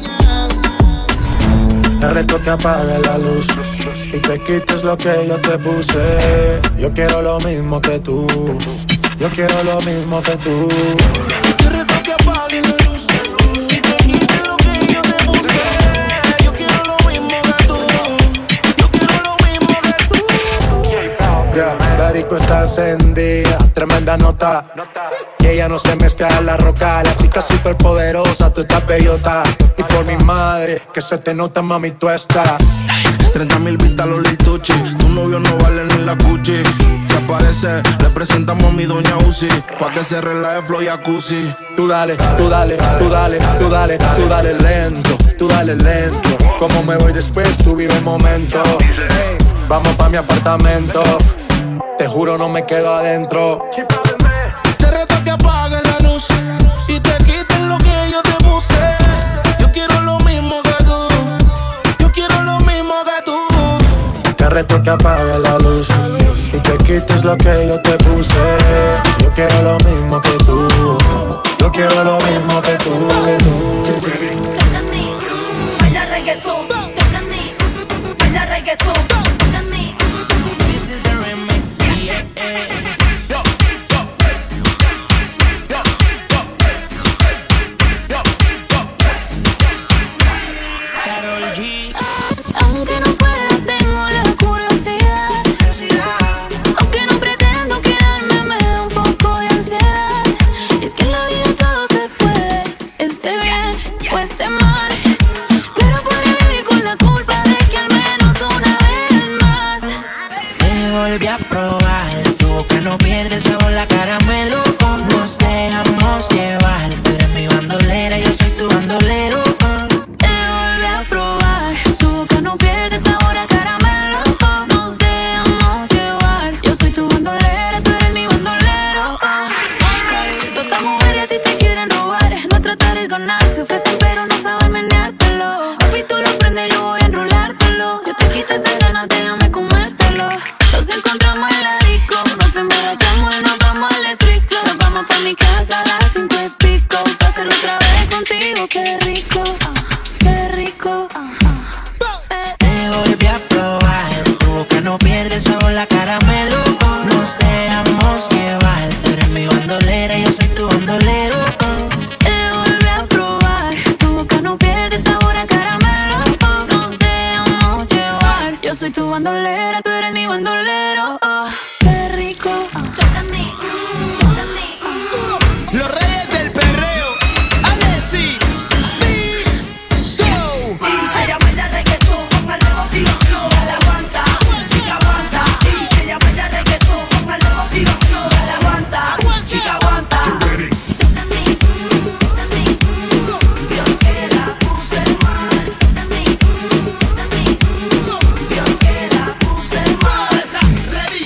Te reto que apague la luz y te quites lo que yo te puse. Yo quiero lo mismo que tú. Yo quiero lo mismo que tú. Te reto que apagues la luz y te quites lo que yo te puse. Yo quiero lo mismo que tú. Yo quiero lo mismo que tú. Yeah, la disco está encendida, tremenda nota. Y ella no se mezcla en la roca. La chica súper poderosa, tú estás bellota. Y por mi madre, que se te nota, mami, tú estás. treinta mil vistas los lituchi. Tu novio no vale ni la cuchi. Se aparece, le presentamos a mi doña Uzi. Pa' que se relaje flow y jacuzzi. Tú dale, tú dale, tú dale, tú dale, tú dale lento, tú dale lento. Como me voy después, tú vive el momento. Hey, vamos pa' mi apartamento. Te juro no me quedo adentro. Te reto que apagues la luz y te quites lo que yo te puse. Yo quiero lo mismo que tú. Yo quiero lo mismo que tú. Te reto que apagues la luz y te quites lo que yo te puse. Yo quiero lo mismo que tú. Yo quiero lo mismo que tú. Baila reggaetón, baila reggaetón. This is a remix, yeah, yeah. Karol G. Aunque no pueda, tengo la curiosidad. Aunque no pretendo quedarme, me da un poco de ansiedad. Y es que en la vida todo se puede, esté bien o esté mal. Pero podré vivir con la culpa de que al menos una vez más Te volví a probar, tu boca no pierde sabor, la caramelo. Nos dejamos llevar, tú eres mi bandolera, yo soy tu bandolero. Te volví a probar, tu boca no pierde sabor a caramelo. Nos dejamos llevar, yo soy tu bandolera, tú eres mi bandolero. Todas estas mujeres a ti te quieren robar, no tratar de ganar, se ofrecen pero no saben meneártelo. Papi, tú lo prendes, yo voy a enrolártelo. Yo te quito esas ganas, déjame comértelo. Nos encontramos en la disco, nos emborrachamos y nos vamos al triclo. Nos vamos pa' mi casa a las cinco y pico, pa' hacerlo otra vez contigo, qué rico, qué rico. Te volví a probar, tu boca no pierde sabor, la caramelo. Nos dejamos llevar, tú eres mi bandolera, yo soy tu bandolero. Te volví a probar, tu boca no pierde sabor a caramelo. Nos dejamos llevar, yo soy tu bandolera, tú eres mi bandolero. Oh, qué rico. Los reyes del perreo, Alessi, Vito. Ella baila reggaetón con alta motivación. Dale aguanta, chica aguanta. Ella baila reggaetón con alta motivación. Dale aguanta, chica aguanta. Vio que la puse mal. Vio que la puse mal. Ready,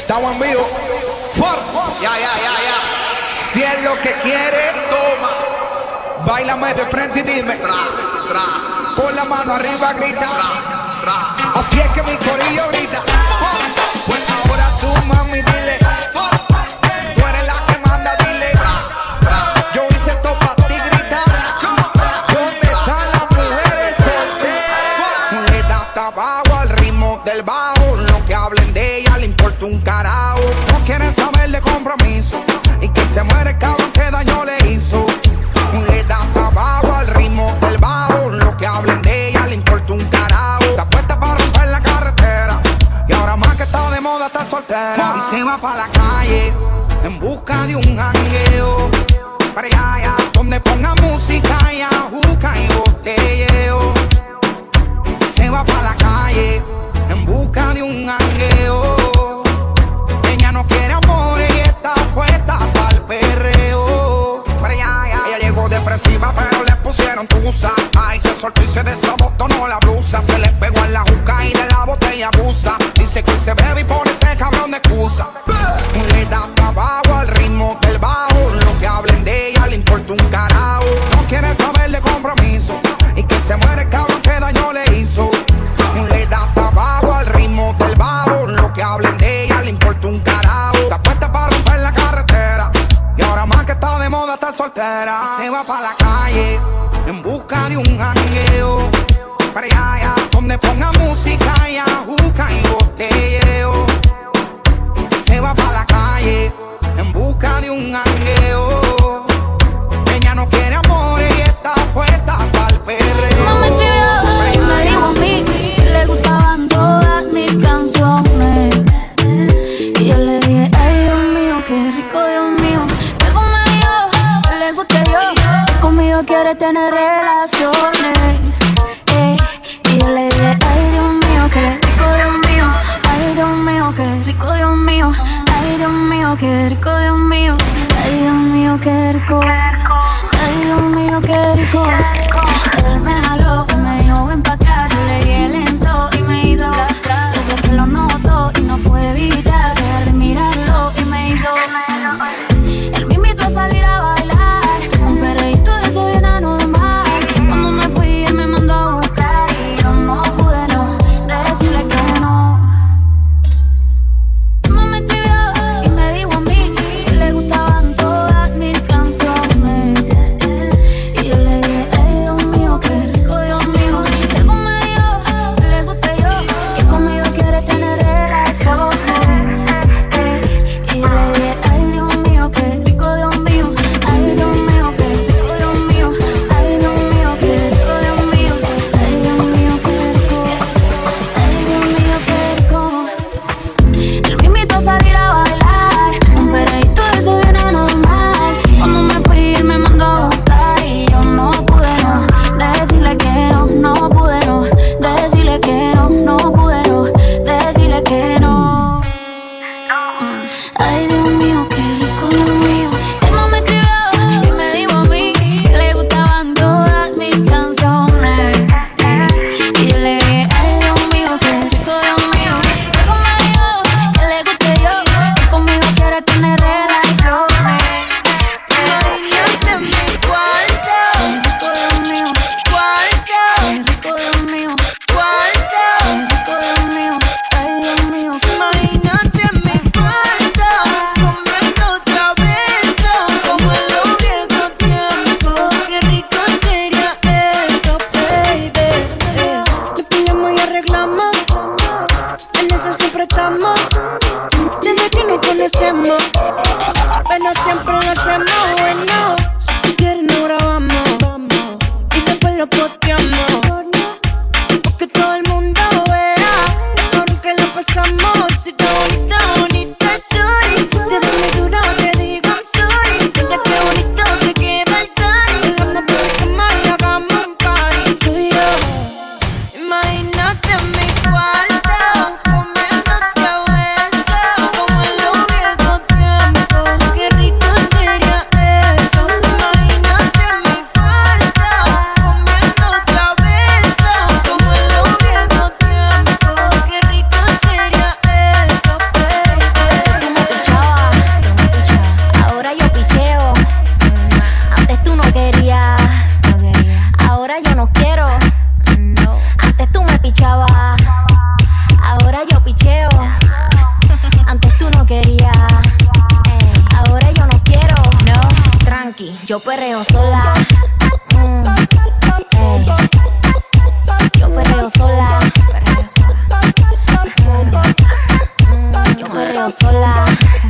Estamos en vivo. Ya, ya, ya, ya. Si es lo que quiere, toma. Báilame de frente y dime. Tra, tra. Con la mano arriba, grita. Tra, tra. Así es que mi corillo grita. Pues ahora tú, mami, dile. Tú eres la que manda, dile. Tra, tra. Yo hice esto pa' ti, grita. ¿Dónde están las mujeres solteras? Le da tabaco al ritmo del bajo. Lo que hablen de ella le importa un carajo. No quieren saber de compromiso. Y que se muere el cabrón que daño le hizo. Le da tabaco al ritmo del bajo. Lo que hablen de ella le importa un carajo. Está puesta para romper la carretera. Y ahora más que está de moda estar soltera. Y se va pa' la calle en busca de un jangueo. Para allá, allá, donde ponga música y ajuca y botelleo. Y se va pa' la calle en busca de un jangueo. Ella no quiere amor y está puesta pa'l perreo. Para allá, allá. Ella llegó depresiva pero le pusieron tusa. Ay, se soltó y se desabotonó la blusa. Se le pegó en la juca y de la botella abusa. Dice que se bebe y pone ese cabrón de excusa. Le da tabaco al ritmo del bajo. Lo que hablen de ella le importa un carajo. No quiere saber de compromiso. Y que se muere el cabrón que daño le hizo. Le da tabaco al ritmo del bajo. Lo que hablen de ella le importa un carajo. Está puesta para romper la carretera. Y ahora más que está de moda estar soltera. Y se va pa' la calle en busca de un jangueo. Para allá, allá, donde ponga música y ajuca y botelleo. Y se va pa' la calle en busca de un jangueo. Ella no quiere amor y está puesta pa'l perreo. No me escribió y me dijo a mí que le gustaban todas mis canciones. Y yo le dije, ay Dios mío, qué rico Dios mío. Luego me dijo que le guste yo, que conmigo quiere tener relaciones. eh. Y yo le dije, ay Dios mío, qué rico Dios mío. Ay Dios mío, qué rico Dios mío. Ay Dios mío, qué rico Dios mío. Ay Dios mío, qué rico. Ay Dios mío, qué rico. Él me jaló y me dijo ven pa' acá. Yo le di lento y me hizo. Yo sé que lo noto y no puedo evitar dejar de mirarlo y me hizo. Él me invitó a salir a bailar, un perreíto de ese bien anormal. Cuando me fui él me mandó a buscar y yo no pude no decirle que no. Mamá me escribió y me dijo a mí que le gustaban todas mis canciones. Y yo le dije, ay Dios mío, qué rico Dios mío. Luego me dijo que le guste yo, que conmigo quiere tener relaciones. eh. Y yo le dije, ay Dios mío, qué rico Dios mío. Ay Dios mío, qué rico Dios mío. Ay Dios mío, qué rico Dios mío. Ay Dios mío, qué rico. Ay Dios mío, qué rico. Él me invitó a salir a bailar, un perreíto de ese bien anormal. Cuando me fui él me mandó a buscar y yo no pude no decirle que no, no pude no decirle que no, no pude no decirle que no. Ay Dios mío, qué rico Dios mío. Emma me escribió y me dijo a mí que le gustaban todas mis canciones. Y yo le dije, ay Dios mío, qué rico Dios mío. Luego me dijo que le guste yo, que conmigo quiere tener relaciones. Imagínate en mi cuarto, Qué rico Dios mío, cuarto, qué rico Dios mío, cuarto. qué rico Dios mío. Ay Dios mío, Imagínate en mi cuarto, comiendo otra vez, como en los viejos tiempos. Qué rico sería eso, baby. Te pillamos y arreglamos, en eso siempre estamos. Desde que nos conocemos, pero siempre lo hacemos bueno. Si tú quieres nos grabamos y después lo posteamos. Que todo el mundo vea lo cabrón que lo pasamos. Si te bonita, bonita, sorry. Si te doy muy duro, te digo I'm sorry. Siente que bonito te queda el tari. Cuando por la cama y hagamos un party. Tú y yo, imagínate en mi cuarto, comiendo otra vez, como en los viejos tiempos. perreo sola.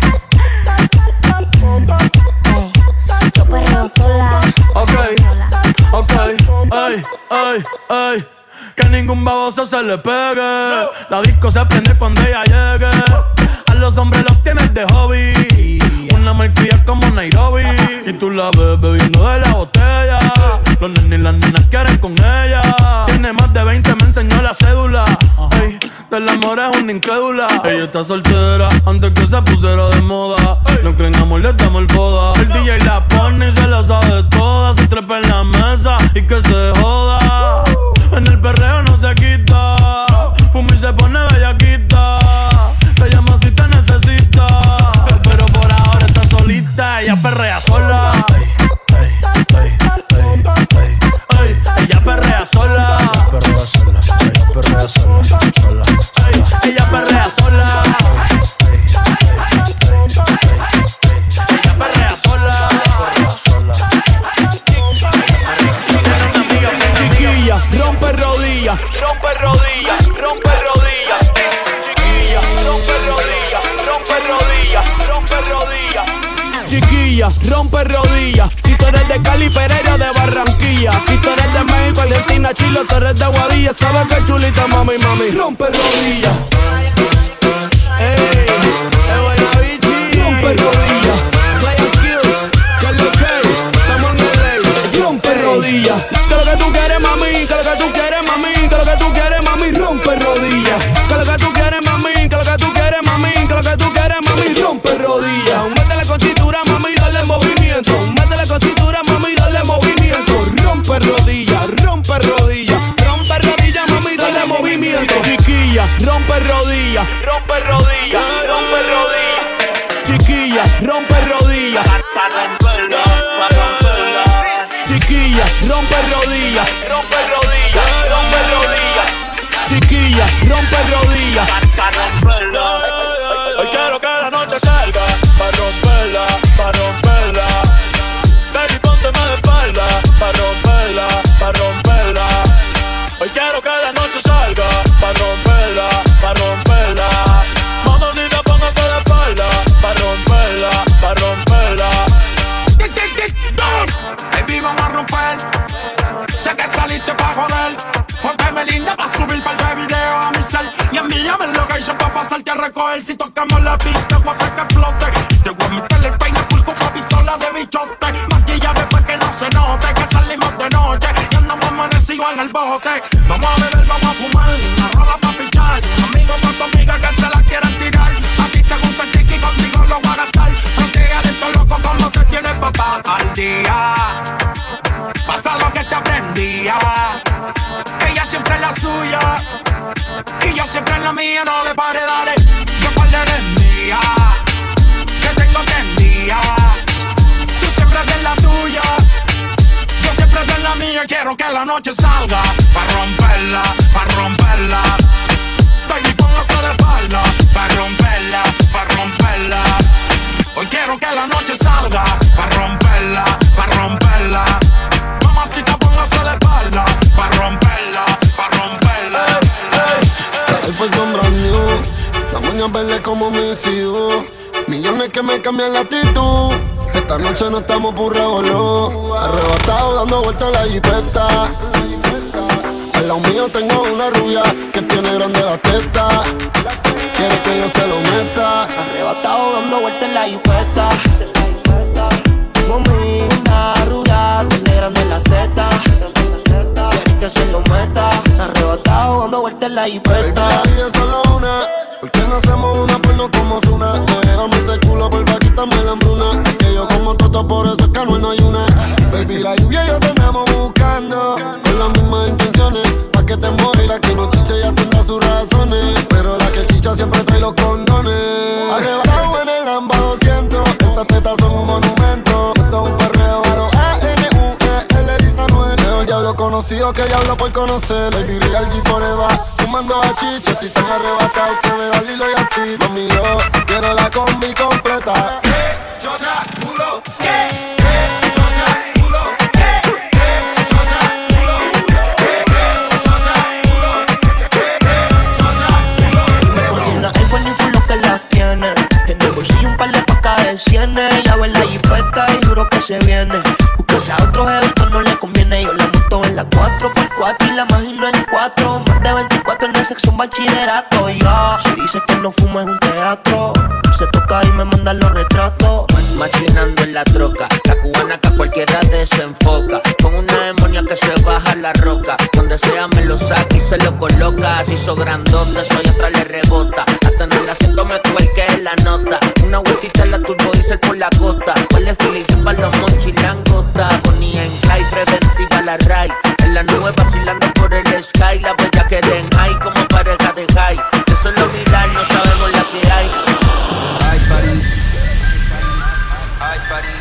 Ey, yo perreo sola. Ok, ok, ay, ay, ay. Que ningún baboso se le pegue. La disco se prende cuando ella llegue. A los hombres los tienes de hobby. Una malcria como Nairobi. Y tú la ves bebiendo de la botella. Los nenes y las nenas quieren con ella. Tiene más de veinte, me enseñó la cédula. Ey, del amor es una incrédula. Ella está soltera antes que se pusiera de moda. No creen amor, le damos el foda. El D J la pone y se la sabe toda. Se trepa en la mesa y que se joda. En el perreo no se quita. Fuma y se pone bellaquita. Te llama si te necesita. Pero por ahora está solita. Ella perrea sola. Ey, ey, ey, ey, ey. Ella perrea sola. Ella perrea sola. Ella perrea sola. sola. Ey, ella perrea sola. Ella perrea sola. Chiquilla, rompe rodillas, rompe rodillas, rompe rodillas. Chiquilla, rompe rodillas, rompe rodillas, rompe rodillas. Chiquilla, rompe rodillas. Si tú eres de Cali, Pereira, de Barranquilla. Si tú eres de México, Argentina, Chile, tú eres de Guadilla. Sabes que chulita, mami, mami. Rompe rodillas. Ey, es buena bichi. Rompe rodillas. Play skills, Carlos K, estamos en el ley. Rompe rodillas. Que lo que tú quieres, mami, que lo que tú quieres, mami, que lo que tú quieres, mami, rompe rodillas. Que lo que tú quieres, mami, que lo que tú quieres, mami, que lo que tú quieres, mami, rompe rodillas. Métele con cintura, mami, dale movimiento. Métele con cintura, mami, dale movimiento. Rompe rodillas, rompe rodillas, rompe rodillas, mami, dale movimiento. Chiquilla, rompe rodillas, rompe rodillas, rompe rodillas. Chiquilla, rompe rodillas. Chiquilla, rompe rodillas, rompe rodillas, rompe rodillas. Chiquilla, rompe rodillas. Hoy quiero que la noche salga pa' romperla, pa' romperla. Baby, ponte más de espalda pa' romperla, pa' romperla. Hoy quiero que la noche salga pa' romperla, pa' romperla. Mamacita, póngase de espalda pa' romperla, pa' romperla. Baby, vamos a romper. Sé que saliste pa' joder. Pónteme linda pa' subir par de video a mi cel. Y envíame el location pa' pasarte a recoger. Si tocamos la pista, voy a hacer que explote. Y te voy a meter el peine full con pa' pistola de bichote. Maquilla después que no se note que salimos de noche y andamos amanecidos en el bote. Vamos a beber, vamos a fumar, una rola pa' pichar. Amigo pa' tu amiga que se la quieran tirar. A ti te gusta el tiki, contigo lo voy a gastar. Protege de estos locos como te tienes papá al día. Pasa lo que te aprendía. Ella siempre es la suya y yo siempre es la mía. No le pare, dale. Yo par de eres mía, que tengo que enviar. Tú siempre eres la tuya, yo siempre eres la mía. Quiero que la noche salga pa' romperla, pa' romperla. Baby, póngase de espalda pa' romperla, pa' romperla. Hoy quiero que la noche salga pa' romperla, pa' romperla. Mamacita, póngase de espalda pa' romperla, pa' romperla. El fue sombra new, las uñas verdes como mis hijos. Millones que me cambian la actitud. Esta noche no estamos por revolú. Arrebatado dando vueltas en la jipeta. Al lado mío tengo una rubia que tiene grande la testa. Quiere que yo se lo meta. Arrebatado dando vueltas en la jipeta. Mami, una rubia tiene grande la teta. Quiere que se lo meta. Arrebatado dando vueltas en la jipeta. Baby, la vida es solo una. ¿Por qué no hacemos una por no como Zuna? Déjame ese culo, porfa, quítame la hambruna. Que yo como toto, por eso es que no hay una. Baby, la lluvia y yo te andamos buscando con las mismas intenciones. Pa' que te muera y la que no chicha ya tendrá sus razones. Pero la que chicha siempre trae los condones. Arrebatado en el Lamba doscientos. Esas tetas son un monumento. Esto es un perreo a los A N U E L diecinueve. Mejor diablo conocido que diablo por conocer. Baby, real G forever. Fumando a chicha, estoy tan arrebatado que me da Lilo y Asti. Mami, yo quiero la combi completa. Eh, chocha, culo, eh, eh, chocha, culo, eh, eh, chocha, culo, eh, eh, chocha, culo, eh, eh, chocha, culo. Me pone una iPhone y full lo que las tiene. se viene. Buscarse a otro esto no le conviene. Yo la monto en la cuatro por cuatro y la imagino en cuatro. Más de veinticuatro en el sexo, un bachillerato. Y yo, si dice que no fumo es un teatro. Se toca y me manda los retratos. Machinando en la troca, la cubana que a cualquiera desenfoca. Con una demonia que se baja la roca. Donde sea me lo saca y se lo coloca. Así hizo grandote, soy atrás le rebota. Hasta en el asiento me cuelque la nota. Una vueltita en la turbo diesel por la costa. Huele Philip para los monchis langota. Ponía en high, preventiva la ray. En la nube vacilando por el sky. La bella que den high como pareja de high. Eso es lo viral, no sabemos la que hay. Ay, París. Ay, París.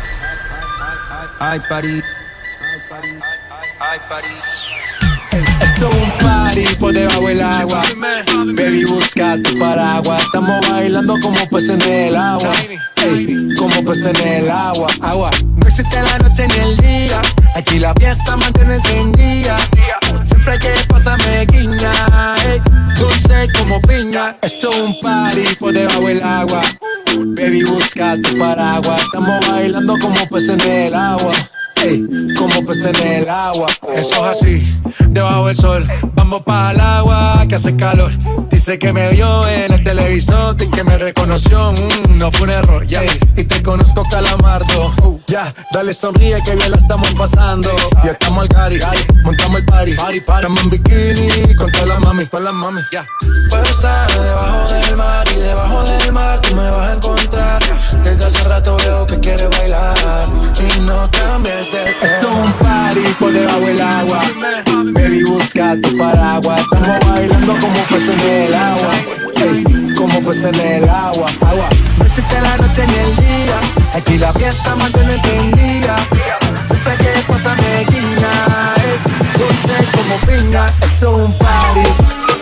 Ay, París. Ay, París. Esto es un party por debajo del agua. Baby, busca tu paraguas. Estamos bailando como peces en el agua. Ey, como peces en el agua. Agua. No existe la noche ni el día. Aquí la fiesta mantiene encendida. Siempre que pasa me guiña. Ey, dulce como piña. Esto es un party por debajo del agua. Baby, busca tu paraguas. Estamos bailando como peces en el agua. Ey, como peces en el agua. Eso es así, debajo del sol. Vamos para el agua que hace calor. Dice que me vio en el televisor y que me reconoció. Mm, no fue un error, ya. Yeah. Y te conozco, Calamardo. Uh, ya, yeah. Dale sonríe que bien la estamos pasando. Ya yeah. Estamos al cari, montamos el party. Party, party. Estamos en bikini con todas las mami, con las mami. Ya. Yeah. Puedo estar debajo del mar y debajo del mar tú me vas a encontrar. Desde hace rato veo que quieres bailar y no cambies de tema. Esto es un party por debajo del agua. Baby, busca tu paraguas. Estamos bailando como peces en el agua. Ey, como peces en el agua. Agua. No existe la noche ni el día. Aquí la fiesta mantiene encendida. Siempre que pasa me guiña. Ey, dulce como piña. Esto es un party.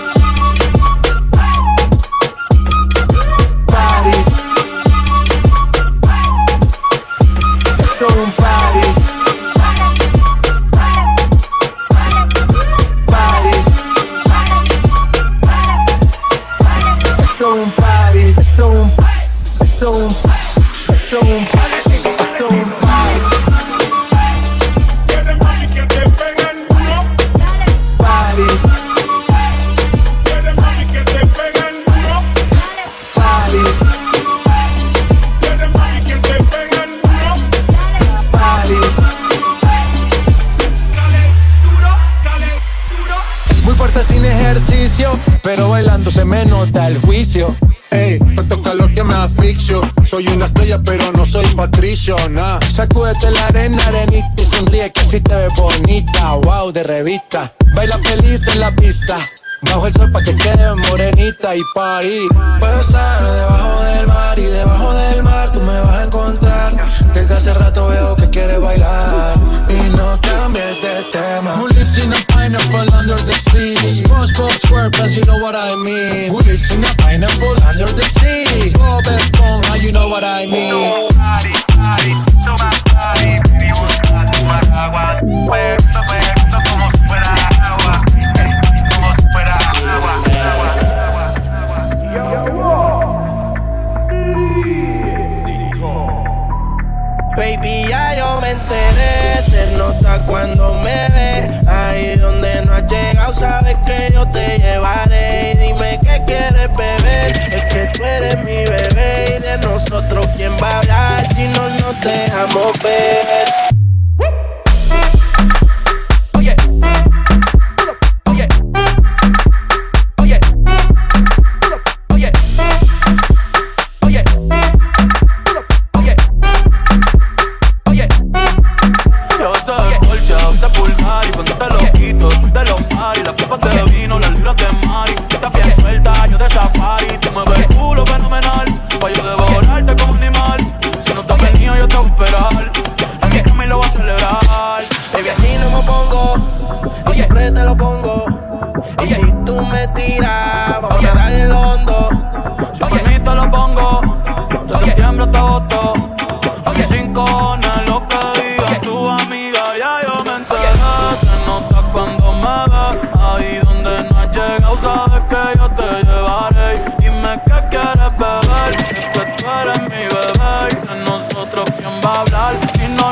Party. Esto es un party. Esto es un party, esto es un party, esto es un party, esto es un party, esto es un party. Quiere mami que te peguen duro. Party. Quiere mami que te peguen duro. Party. Quiere mami que te peguen duro. Party. Dale duro, dale duro. Muy fuerte sin ejercicio, pero bailando se me nota el juicio. Ey, tanto calor que me asfixio. Soy una estrella pero no soy Patricio, nah. Sacúdete la arena, arenita y sonríe que si te ves bonita. Wow, de revista. Baila feliz en la pista. Bajo el sol pa' que quede morenita y party. Puedo estar debajo del mar y debajo del mar tú me vas a encontrar. Desde hace rato veo que quieres bailar y no cambies de tema. Who lives in a pineapple under the sea? SpongeBob SquarePants, you know what I mean. Who lives in a pineapple under the sea? Bob Esponja, you know what I mean. Party, party, toma party. Baby, busca tu paraguas. Puerto, puerto, como si fuera agua. Como si fuera agua, agua, Baby, ya yo me enteré, se nota cuando me ves. Ahí donde no has llegado, sabes que yo te llevaré. Y dime qué quieres beber, es que tú eres mi bebé. Y de nosotros, ¿quién va a hablar si no nos dejamos ver? Oye, oye, oye, oye, oye, oye, oye. Yo sé por ya, sé pulgar y cuando te lo quito, te lo pari. Las copas de vino, las libras de mari. Estás bien suelta, yo de safari. Tú mueves el culo fenomenal, pa' yo devorarte como animal. Si no te has venido, yo te voy a esperar. En mi cama y lo voy a celebrar. Baby, a ti no me pongo, y siempre te lo pongo. Y si tú me tiras, vamos a darle el hondo. Si por mí te lo pongo, de septiembre hasta agosto. A mis cinco cojones lo que diga tu amiga, ya yo me enteré. Se nota cuando me ves, ahí donde no has llegado, sabes que yo te llevaré. Dime qué quieres beber, es que tú eres mi bebé. Y de nosotros quién va a hablar, y no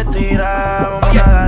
tiramos una